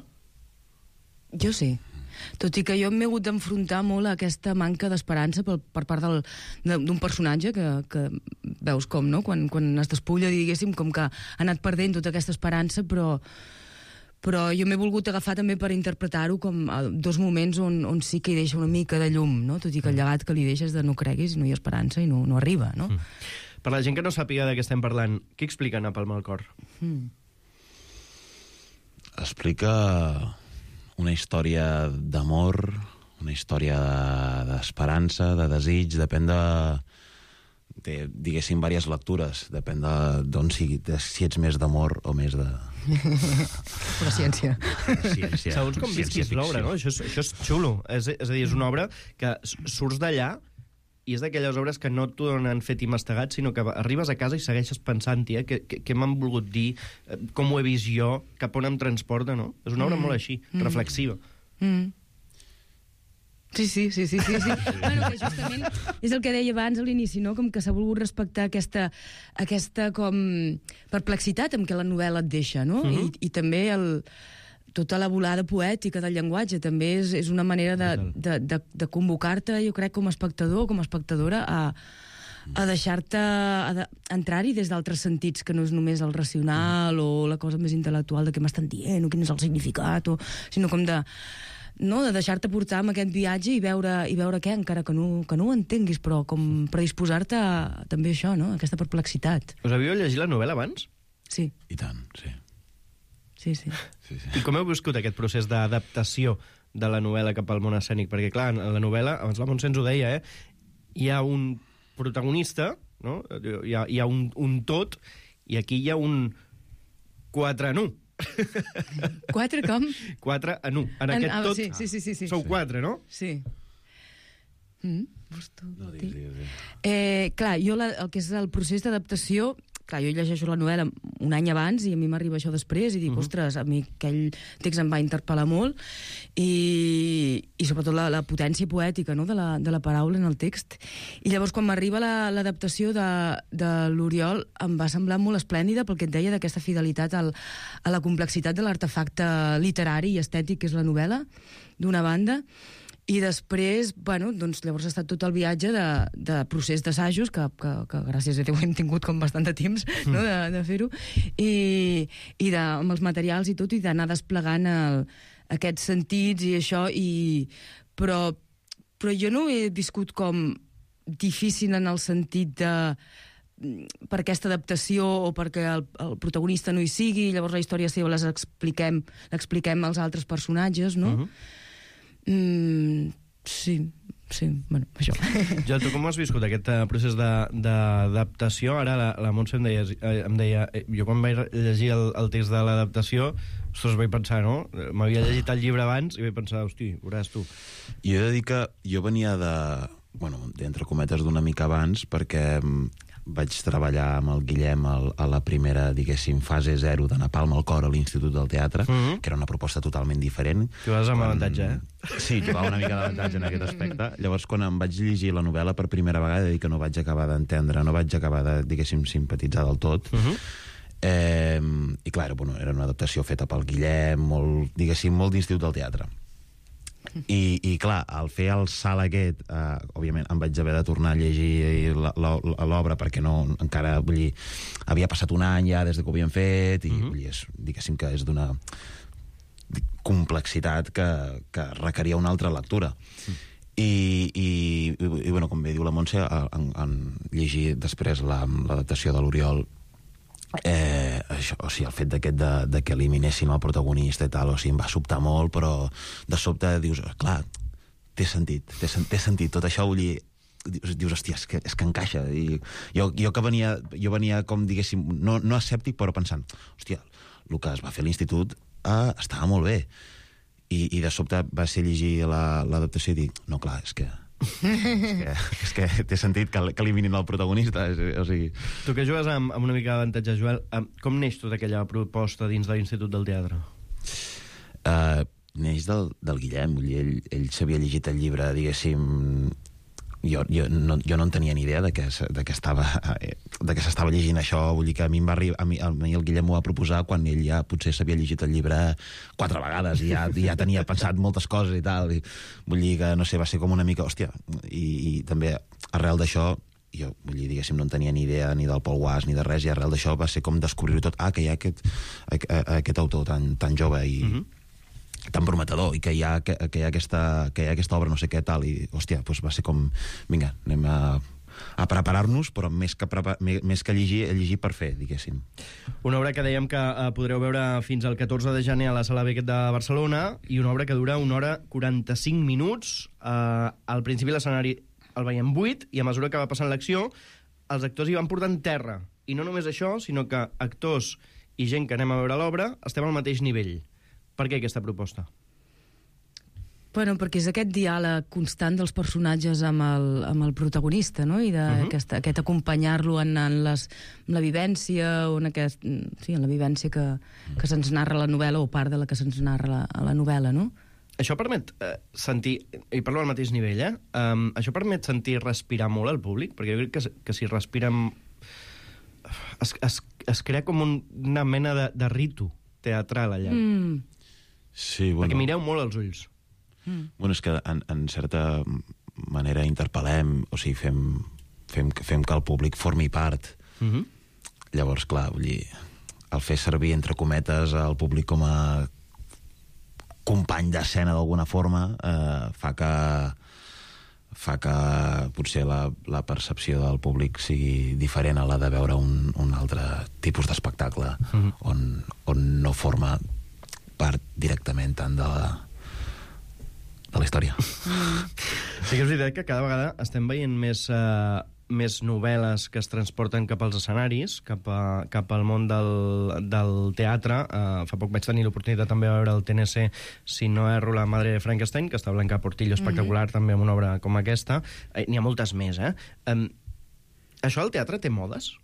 Jo sí. Tot i que jo m'he hagut d'enfrontar molt a aquesta manca d'esperança per, per part d'un personatge que, que veus com, no? Quan, quan es despulla, diguéssim, com que ha anat perdent tota aquesta esperança, però... però jo m'he volgut agafar també per interpretar-ho com a dos moments on, on sí que hi deixa una mica de llum, no? Tot i que el llegat que li deixes de no creguis, no hi ha esperança i no, no arriba, no? Mm. Per la gent que no sàpiga de què estem parlant, què explica Napalm al cor? Mm. Explica una història d'amor, una història d'esperança, de desig, depèn de, té, diguéssim, diverses lectures. Depèn d'on sigui, de si ets més d'amor o més de... Pura ciència. ciència. Segons com visquis ciència-ficció. l'obra, no? Això és, això és xulo. És, és a dir, és una obra que s- surts d'allà i és d'aquelles obres que no t'ho han fet i mastegat, sinó que arribes a casa i segueixes pensant-hi, eh? Què, què, què m'han volgut dir, eh, com ho he vist jo, cap on em transporta, no? És una obra Mm. molt així, Mm. reflexiva. Mm. Sí, sí, sí, sí, sí, sí. Bueno, que justament és el que deia abans a l'inici, no? Com que s'ha volgut respectar aquesta, aquesta com perplexitat amb què la novel·la et deixa, no? Mhm. I, I també el, tota la volada poètica del llenguatge també és, és una manera de, de, de, de convocar-te, jo crec, com a espectador, com a espectadora, a, a deixar-te a de, entrar-hi des d'altres sentits, que no és només el racional o la cosa més intel·lectual de què m'estan dient o quin és el significat, o, sinó com de, no, de deixar-te portar amb aquest viatge i veure, i veure què, encara que no, que no ho entenguis, però com predisposar-te a, també a això, no? A aquesta perplexitat. Us havíeu llegit la novel·la abans? Sí. I tant, sí. Sí, sí. sí, sí. I com heu viscut aquest procés d'adaptació de la novel·la cap al món escènic? Perquè, clar, en la novel·la, abans la Montse ens ho deia, eh? Hi ha un protagonista, no? Hi ha, hi ha un, un tot, i aquí hi ha un quatre en un. Quatre com? Quatre en un. En aquest ah, tot sí, sí, sí, sí, sí. sou quatre, no? Sí. Mm? No, digues, digues, digues. Eh, clar, jo la, el que és el procés d'adaptació, clar, jo llegeixo la novel·la un any abans i a mi m'arriba això després i dic, uh -huh. ostres, a mi aquell text em va interpel·lar molt i, i sobretot la, la potència poètica, no?, de, la, de la paraula en el text. I llavors quan m'arriba la- l'adaptació de, de l'Oriol em va semblar molt esplèndida pel que et deia d'aquesta fidelitat al, a la complexitat de l'artefacte literari i estètic que és la novel·la, d'una banda. I després, bueno, doncs llavors ha estat tot el viatge de, de procés d'assajos, que, que, que gràcies a Déu hem tingut com bastant de temps, no?, de, de fer-ho, i, i de, amb els materials i tot, i d'anar desplegant el, aquests sentits i això, i, però, però jo no he viscut com difícil en el sentit de per aquesta adaptació o perquè el, el protagonista no hi sigui, llavors la història seva les expliquem, l'expliquem als altres personatges, no? Uh-huh. Mm, sí, sí, bueno, això. Jo, tu com has viscut aquest uh, procés de- d'adaptació? Ara la, la Montse em deia, eh, em deia eh, jo quan vaig llegir el, el text de l'adaptació, ostres, vaig pensar, no? M'havia llegit el llibre abans i vaig pensar, hosti, veuràs tu. Jo he de dir que jo venia de... Bueno, d'entre cometes d'una mica abans, perquè mm, vaig treballar amb el Guillem al, a la primera, diguéssim, fase zero de Napalm al cor a l'Institut del Teatre, Mhm. que era una proposta totalment diferent. Tu vas amb avantatge, eh? Sí, jugava una mica d'avantatge en aquest aspecte. Llavors, quan em vaig llegir la novel·la per primera vegada, he de dir que no vaig acabar d'entendre, no vaig acabar de, diguéssim, simpatitzar del tot. Mhm. Eh, I clar, era, bueno, era una adaptació feta pel Guillem, molt, diguéssim, molt d'Institut del Teatre. I, i clar, al fer el salt aquest, eh, òbviament em vaig haver de tornar a llegir la- la- l'obra perquè no, encara, vull dir, havia passat un any ja des que ho havíem fet i, uh -huh. vull dir, és, diguéssim que és d'una complexitat que, que requeria una altra lectura. Mm. I, i, i, i bueno, com bé diu la Montse, en, en llegir després la- l'adaptació de l'Oriol, eh, això, o sigui, el fet d'aquest de, de que eliminessin el protagonista i tal, o sigui, em va sobtar molt, però de sobte dius, clar, té sentit, té, sen- té sentit, tot això, vull dir, dius, dius hòstia, és que, és que encaixa. I jo, jo que venia, jo venia com, diguéssim, no, no escèptic, però pensant, hòstia, el que es va fer a l'institut eh, estava molt bé. I, i de sobte va ser llegir la- l'adaptació i dir, no, clar, és que és que, és que té sentit que, que eliminin el protagonista, és, o sigui... Tu que jugues amb, amb una mica d'avantatge, Joel, eh, com neix tota aquella proposta dins de l'Institut del Teatre? Uh, neix del, del Guillem, vull dir, ell, ell s'havia llegit el llibre, diguéssim... Jo, jo, no, jo no en tenia ni idea de que, s- de que estava eh, de que s'estava llegint això, vull dir que a mi em va arribar, a mi, a mi el Guillem m'ho va proposar quan ell ja potser s'havia llegit el llibre quatre vegades i ja, i ja tenia pensat moltes coses i tal, i, vull dir que, no sé, va ser com una mica, hòstia, i, i també arrel d'això jo, vull dir, diguéssim, no en tenia ni idea ni del Paul Guas ni de res, i arrel d'això va ser com descobrir-ho tot, ah, que hi ha aquest, aquest autor tan, tan jove i, Mhm. tan prometedor, i que hi ha, que, que hi ha, aquesta, que hi ha aquesta obra no sé què tal, i hòstia, doncs va ser com vinga, anem a, a preparar-nos, però més que, prepa més, més que llegir, a llegir per fer, diguéssim. Una obra que dèiem que eh, podreu veure fins al catorze de gener a la Sala Beckett de Barcelona, i una obra que dura una hora quaranta-cinc minuts. Eh, al principi l'escenari el veiem buit, i a mesura que va passant l'acció els actors hi van portant terra. I no només això, sinó que actors i gent que anem a veure l'obra estem al mateix nivell. Per què aquesta proposta? Bueno, perquè és aquest diàleg constant dels personatges amb el, amb el protagonista, no? I de, uh-huh. aquest, aquest acompanyar-lo en, en, les, en la vivència, o en, aquest, sí, en la vivència que, que se'ns narra a la novel·la, o part de la que se'ns narra a la, a la novel·la, no? Això permet eh, sentir, i parlo al mateix nivell, eh? Um, això permet sentir respirar molt al públic, perquè jo crec que, que si respirem... Es, es, es crea com un, una mena de, de ritu teatral allà. Mm. Sí, bueno... Perquè mireu molt als ulls. Mm. Bueno, és que en, en certa manera interpel·lem, o sigui, fem, fem, fem que el públic formi part. Mm-hmm. Llavors, clar, vull dir, el fer servir, entre cometes, el públic com a company d'escena d'alguna forma, eh, fa que fa que potser la, la percepció del públic sigui diferent a la de veure un, un altre tipus d'espectacle, mm-hmm. on, on no forma part directament tant de la, de la història. Mm. Sí que és veritat que cada vegada estem veient més, uh, més novel·les que es transporten cap als escenaris, cap, a, cap al món del, del teatre. Uh, fa poc vaig tenir l'oportunitat també de veure el T N C, si no erro, La madre de Frankenstein, que està Blanca Portillo, espectacular, mm-hmm. també amb una obra com aquesta. Eh, N'hi ha moltes més, eh? Um, això al teatre té modes?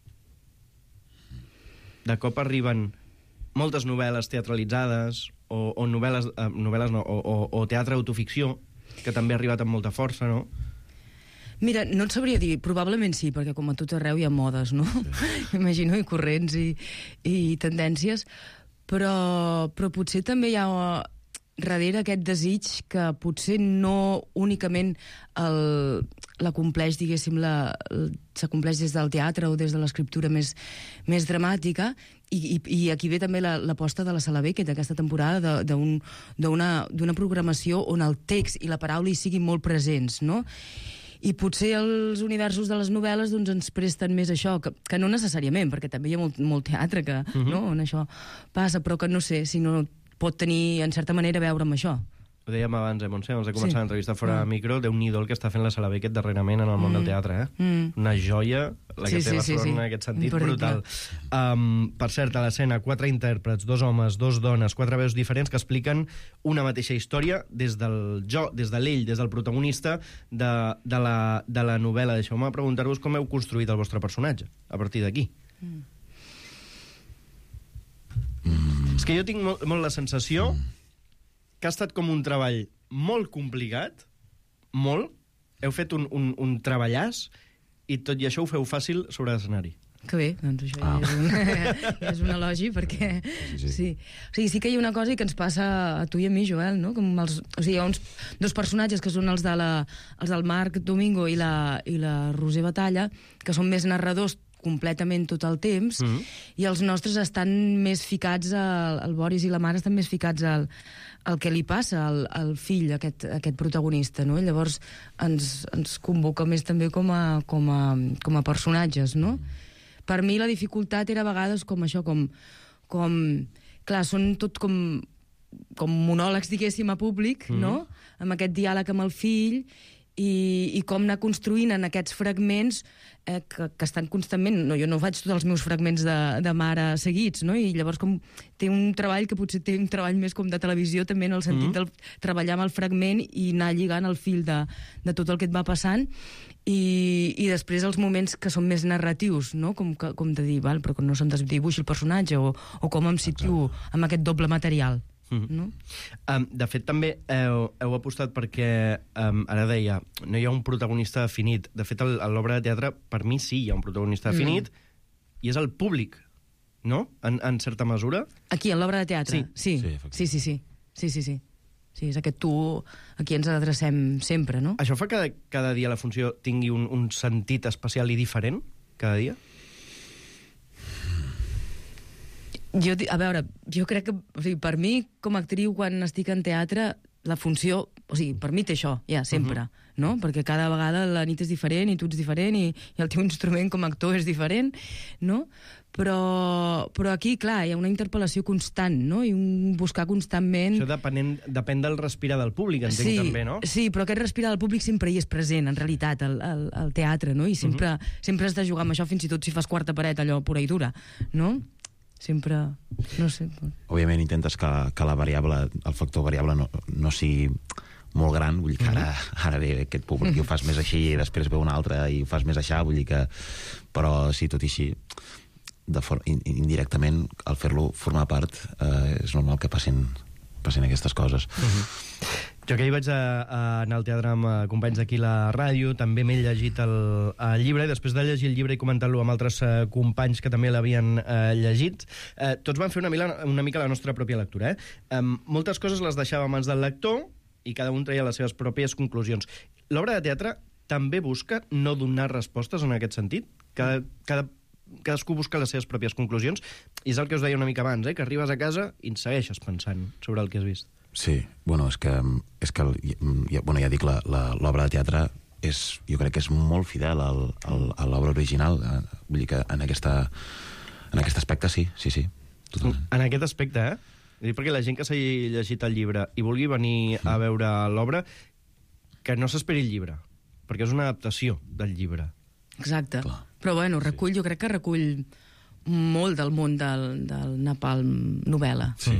De cop arriben moltes novel·les teatralitzades, o, o novel·les, eh, novel·les no, o, o, o teatre autoficció, que també ha arribat amb molta força, no? Mira, no et sabria dir, probablement sí, perquè com a tot arreu hi ha modes, no? Sí. Imagino, i corrents i, i tendències, però, però potser també hi ha darrere aquest desig que potser no únicament el, l'acompleix, diguéssim, la, s'acompleix des del teatre o des de l'escriptura més, més dramàtica, i, i, i aquí ve també la, l'aposta de la Sala Beckett aquesta temporada, d'una programació on el text i la paraula hi siguin molt presents, no? I potser els universos de les novel·les doncs, ens presten més això, que, que no necessàriament, perquè també hi ha molt, molt teatre que, uh-huh. no? on això passa, però que no sé, si no pot tenir, en certa manera, a veure amb això. Ho dèiem abans, eh, Montse, abans de començar sí. l'entrevista fora de mm. micro, Déu-n'hi-do el que està fent la Sala Beckett darrerament en el món mm. del teatre, eh? Mm. Una joia, la que sí, té Barcelona sí, sí, sí. en aquest sentit, brutal. Um, per cert, a l'escena, quatre intèrprets, dos homes, dos dones, quatre veus diferents que expliquen una mateixa història des del jo, des de l'ell, des del protagonista de, de, la, de la novel·la. Deixeu-me preguntar-vos com heu construït el vostre personatge, a partir d'aquí. Mm. Mm. És que jo tinc molt, molt la sensació mm. que ha estat com un treball molt complicat, molt. Heu fet un, un, un treballàs i tot i això ho feu fàcil sobre l'escenari. Que bé, doncs això ah. ja és, un, és un elogi, perquè sí, sí. Sí. O sigui, sí que hi ha una cosa que ens passa a tu i a mi, Joel, no? Com els, o sigui, hi ha uns, dos personatges que són els, de la, els del Marc Domingo i la, i la Roser Batalla, que són més narradors completament tot el temps, mm-hmm. i els nostres estan més ficats, al, el Boris i la mare estan més ficats al, al que li passa al, al fill, aquest, aquest protagonista, no? I llavors ens, ens convoca més també com a, com a, com a personatges, no? Per mi la dificultat era a vegades com això, com... com clar, són tot com, com monòlegs, diguéssim, a públic, mm-hmm. no? Amb aquest diàleg amb el fill, i, i com anar construint en aquests fragments eh, que, que estan constantment... No, jo no faig tots els meus fragments de, de mare seguits, no? I llavors com té un treball que potser té un treball més com de televisió, també en el sentit mm-hmm. de treballar amb el fragment i anar lligant el fil de, de tot el que et va passant, i, i després els moments que són més narratius, no? Com, que, com de dir, val, però que no se'n desdibuixi el personatge, o, o com em situo amb aquest doble material. Mm-hmm. No? Um, de fet, també heu, heu apostat perquè, um, ara deia, no hi ha un protagonista definit. De fet, el, a l'obra de teatre, per mi sí hi ha un protagonista definit, mm. i és el públic, no? En, en certa mesura. Aquí, en l'obra de teatre? Sí. Sí, sí, sí, sí. Sí, sí, sí. Sí, és aquest tu a qui ens adrecem sempre, no? Això fa que cada, cada dia la funció tingui un, un sentit especial i diferent, cada dia? Jo, a veure, jo crec que, o sigui, per mi, com a actriu, quan estic en teatre, la funció, o sigui, per mi té això, ja, sempre, uh-huh. no? Perquè cada vegada la nit és diferent i tu ets diferent i, i el teu instrument com a actor és diferent, no? Però, però aquí, clar, hi ha una interpel·lació constant, no? I un buscar constantment... Això depenent, depèn del respirar del públic, entenc, sí, també, no? Sí, però aquest respirar del públic sempre hi és present, en realitat, al, al, al teatre, no? I sempre, uh-huh. sempre has de jugar amb això, fins i tot si fas quarta paret, allò pura i dura, no? Sempre, no sé... Òbviament intentes que, que la variable, el factor variable no, no sigui molt gran, vull dir que ara, ara ve aquest públic i ho fas més així i després ve un altre i ho fas més així, vull dir que... Però sí, tot i així, de for... indirectament, al fer-lo formar part, eh, és normal que passin, passin aquestes coses. Uh-huh. Jo que hi vaig a, a anar al teatre amb uh, companys d'aquí a la ràdio, també m'he llegit el, el llibre, i després de llegir el llibre i comentar-lo amb altres uh, companys que també l'havien uh, llegit, uh, tots van fer una, mila, una mica la nostra pròpia lectura. Eh? Um, moltes coses les deixava a mans del lector i cada un treia les seves pròpies conclusions. L'obra de teatre també busca no donar respostes en aquest sentit? Cada, cada, cadascú busca les seves pròpies conclusions, i és el que us deia una mica abans, eh? Que arribes a casa i en segueixes pensant sobre el que has vist. Sí, bueno, és que, és que ja, bueno, ja dic, l'obra de teatre és, jo crec que és molt fidel al, al, a l'obra original. Eh? Vull dir que en, aquesta, en aquest aspecte sí, sí, sí. Totalment. En aquest aspecte, eh? Perquè la gent que s'hagi llegit el llibre i vulgui venir a veure l'obra, que no s'esperi el llibre, perquè és una adaptació del llibre. Exacte. Clar. Però bueno, recull, jo crec que recull molt del món del, del Napalm novel·la. Sí.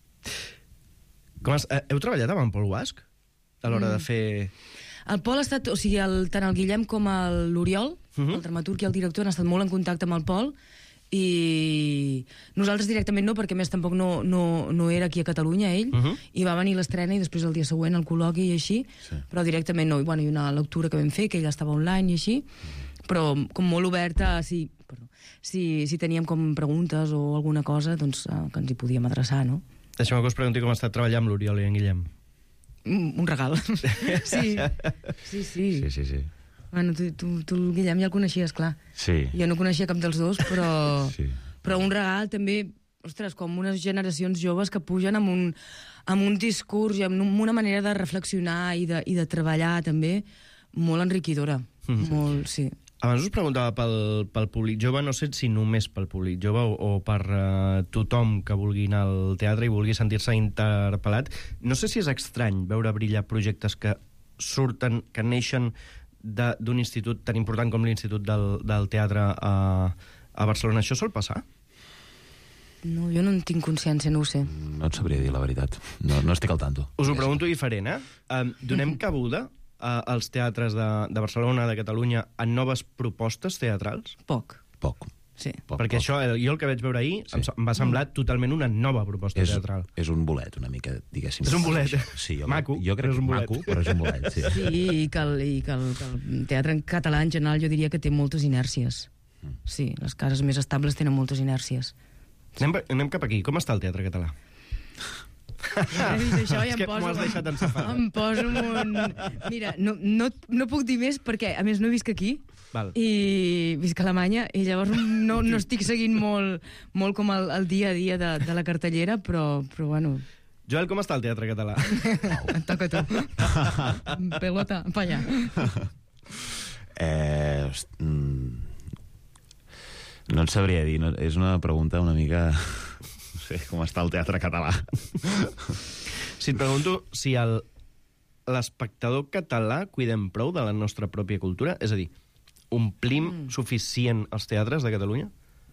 Com has, eh, heu treballat amb en Pol Guasch a l'hora mm. de fer... El Pol ha estat, o sigui, el, tant el Guillem com l'Oriol, uh-huh. el dramaturg i el director, han estat molt en contacte amb el Pol, i nosaltres directament no, perquè més tampoc no, no, no era aquí a Catalunya ell, uh-huh. i va venir l'estrena i després el dia següent el col·loqui i així, sí. Però directament no. I, bueno, i una lectura que vam fer, que ella estava online i així, però com molt oberta, si, perdó, si, si teníem com preguntes o alguna cosa, doncs eh, que ens hi podíem adreçar, no? Deixa'm que us pregunti com ha estat treballar amb l'Oriol i en Guillem. Un regal. Sí. Sí, sí. Sí, sí, sí. Bueno, tu, tu, tu el Guillem ja el coneixies, clar. Sí. Jo no coneixia cap dels dos, però, sí. però un regal també, ostres, com unes generacions joves que pugen amb un, amb un discurs i amb una manera de reflexionar i de, i de treballar també molt enriquidora. Mm. Molt, sí. Abans us preguntava pel, pel públic jove, no sé si només pel públic jove o, o per uh, tothom que vulgui anar al teatre i vulgui sentir-se interpel·lat. No sé si és estrany veure brillar projectes que surten, que neixen d'un institut tan important com l'Institut del, del Teatre a, a Barcelona. Això sol passar? No, jo no en tinc consciència, no ho sé. No et sabria dir la veritat. No, no estic al tanto. Us ho pregunto diferent, eh? Um, donem cabuda als teatres de, de Barcelona, de Catalunya, en noves propostes teatrals? Poc. Poc. Sí. Poc, perquè poc. això, jo el que vaig veure ahir, sí. em va semblar totalment una nova proposta és, teatral. És un bolet, una mica, diguéssim. És un bolet. Sí, jo, maco. Jo crec que és maco, però és un bolet. Sí, sí i, que el, i que, el, que el teatre en català, en general, jo diria que té moltes inèrcies. Sí, les cases més estables tenen moltes inèrcies. Anem, anem cap aquí. Com està el teatre català? He dit això i em poso... Em poso un... Mira, no, no, no puc dir més perquè, a més, no visc aquí. Val. I visc a Alemanya i llavors no, no estic seguint molt, molt com el, el dia a dia de, de la cartellera, però, però bueno... Joel, com està el teatre català? Toca tu. Pelota, pa allà. Eh, no et sabria dir. No, és una pregunta una mica... No sé com està el teatre català. Si et pregunto si el, l'espectador català cuidem prou de la nostra pròpia cultura, és a dir, omplim mm. suficient els teatres de Catalunya?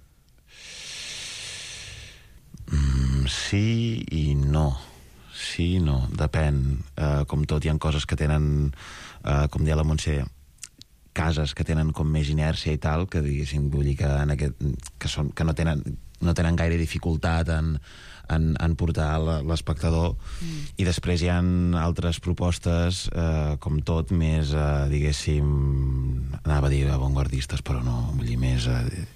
Mm, sí i no. Sí i no, depèn. Uh, com tot, hi ha coses que tenen, uh, com deia la Montse, cases que tenen com més inèrcia i tal, que diguéssim, vull dir que, en aquest, que, són, que no, tenen, no tenen gaire dificultat en, en, en portar l'espectador, mm. i després hi ha altres propostes, eh, com tot, més, eh, diguéssim, anava a dir avantguardistes, però no, vull dir, més... Eh,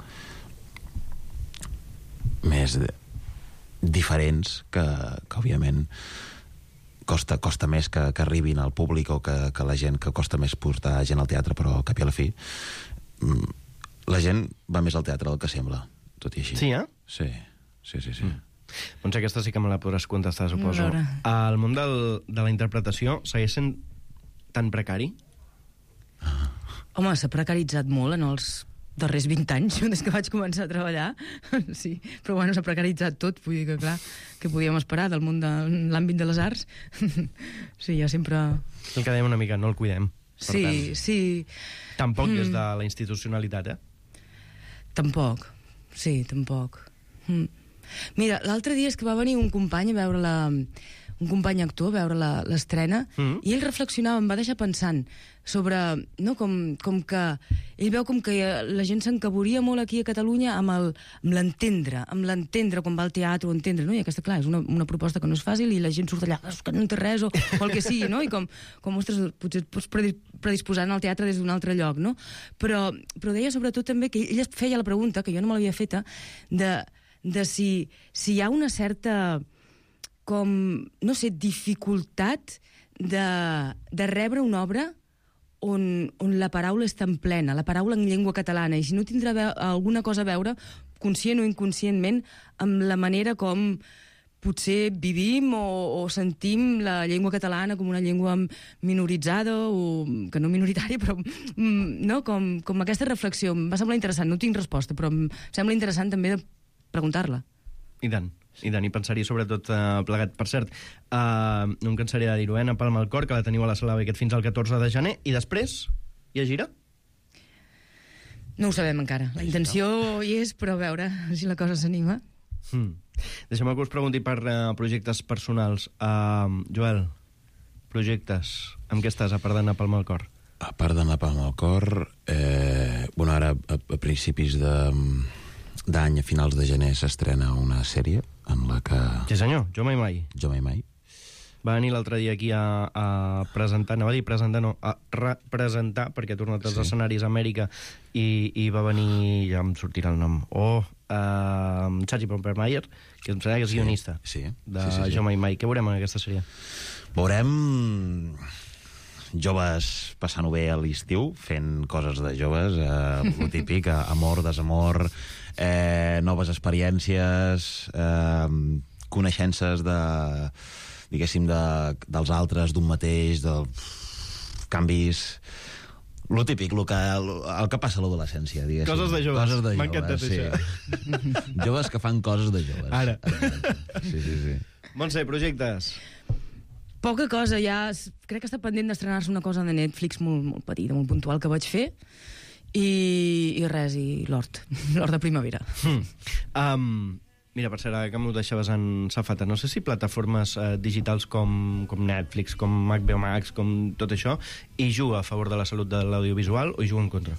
més de, diferents, que, que òbviament costa, costa més que, que arribin al públic, o que, que la gent, que costa més portar gent al teatre, però cap i a la fi la gent va més al teatre del que sembla, tot i així. Sí, eh? Sí, sí, sí, sí. Mm. Doncs aquesta sí que me la podràs contestar, suposo. A veure. El món del, de la interpretació segueix sent tan precari? Home, s'ha precaritzat molt en els darrers vint anys, des que vaig començar a treballar. Sí, però bueno, s'ha precaritzat tot, vull dir que clar, que podíem esperar del món de l'àmbit de les arts. Sí, jo sempre... El que dèiem una mica, no el cuidem. Per Sí, tant, sí. Tampoc Mm. des de la institucionalitat, eh? Tampoc, sí, tampoc. Mm. Mira, l'altre dia és que va venir un company a veure la... un company actor a veure la- l'estrena Mm. i ell reflexionava, em va deixar pensant sobre, no, com, com que ell veu com que la gent s'encaboria molt aquí a Catalunya amb el- amb l'entendre, amb l'entendre quan va al teatre, o entendre, no? I aquesta, clar, és una, una proposta que no és fàcil i la gent surt allà, "És que no en té res", o, o el que sigui, no? I com, com ostres, potser et pots predis- predisposar al teatre des d'un altre lloc, no? Però, però deia sobretot també que ell es feia la pregunta, que jo no me l'havia feta, de, de si, si hi ha una certa com, no sé, dificultat de, de rebre una obra on, on la paraula és tan plena, la paraula en llengua catalana, i si no tindrà ve alguna cosa a veure, conscient o inconscientment, amb la manera com potser vivim o, o sentim la llengua catalana com una llengua minoritzada, o que no minoritària, però mm, no? com, com aquesta reflexió. Em va semblar interessant, no tinc resposta, però em sembla interessant també de preguntar-la. I tant, i tant, i pensaria sobretot uh, plegat. Per cert, uh, no em cansaré de dir-ho, eh? Napalm al cor, que la teniu a la Sala Beckett fins al catorze de gener, i després hi ha gira? No ho sabem encara. La intenció hi és, però a veure si la cosa s'anima. Hmm. Deixeu-me que us pregunti per uh, projectes personals. Uh, Joel, projectes, amb què estàs, a part de Napalm al cor? A part de Napalm al cor, eh, bueno, ara a, a principis de d'any, a finals de gener, s'estrena una sèrie en la que... Sí senyor, Jo mai mai. Jo mai mai. Va venir l'altre dia aquí a, a presentar, anava a dir presentar, no, a representar, perquè ha tornat als Sí. escenaris a Amèrica, i, i va venir, ja em sortirà el nom, oh, uh, Chachi Pompermayer, que em sembla que és Sí, guionista sí, de sí, sí, sí. Jo mai mai. Què veurem en aquesta sèrie? Veurem joves passant-ho bé a l'estiu, fent coses de joves, eh, el típic, eh, amor, desamor, eh, noves experiències, eh, coneixences de, diguéssim, de, dels altres, d'un mateix, de canvis... Lo típic, lo que, el que passa a l'adolescència, diguéssim. Coses de joves. Coses de M'ha joves, encantat sí. això. Joves que fan coses de joves. Ara. Sí, sí, sí. Montse, projectes. Poca cosa, ja s- crec que està pendent d'estrenar-se una cosa de Netflix molt, molt petita, molt puntual, que vaig fer, i, i res, i l'hort, l'hort de primavera. Hmm. Um, mira, per cert, ara que m'ho deixaves en safata, no sé si plataformes eh, digitals com, com Netflix, com H B O Max, com tot això, hi juga a favor de la salut de l'audiovisual o hi juga en contra?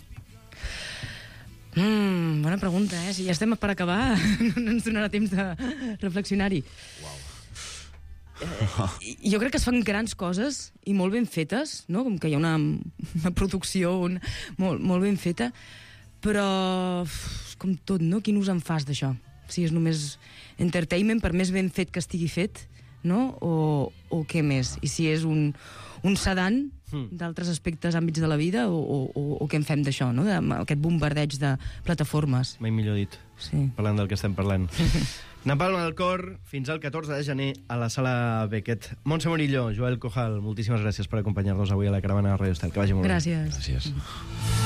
Mm, bona pregunta, eh? Si ja estem per acabar, no ens donarà temps de reflexionar-hi. Uau. Eh, jo crec que es fan grans coses i molt ben fetes, no? Com que hi ha una, una producció un, molt, molt ben feta, però uf, és com tot, no? Quin ús en fas d'això? Si és només entertainment, per més ben fet que estigui fet, no? O, o què més? I si és un, un sedant d'altres aspectes, àmbits de la vida, o, o, o, o què en fem d'això, no? De, aquest bombardeig de plataformes. Mai millor dit, sí. Parlant del que estem parlant. Napalm al cor, fins al catorze de gener a la Sala Beckett. Montse Morillo, Joel Cojal, moltíssimes gràcies per acompanyar-nos avui a la caravana de Radio Estel. Que vagi molt Gràcies. bé. Gràcies.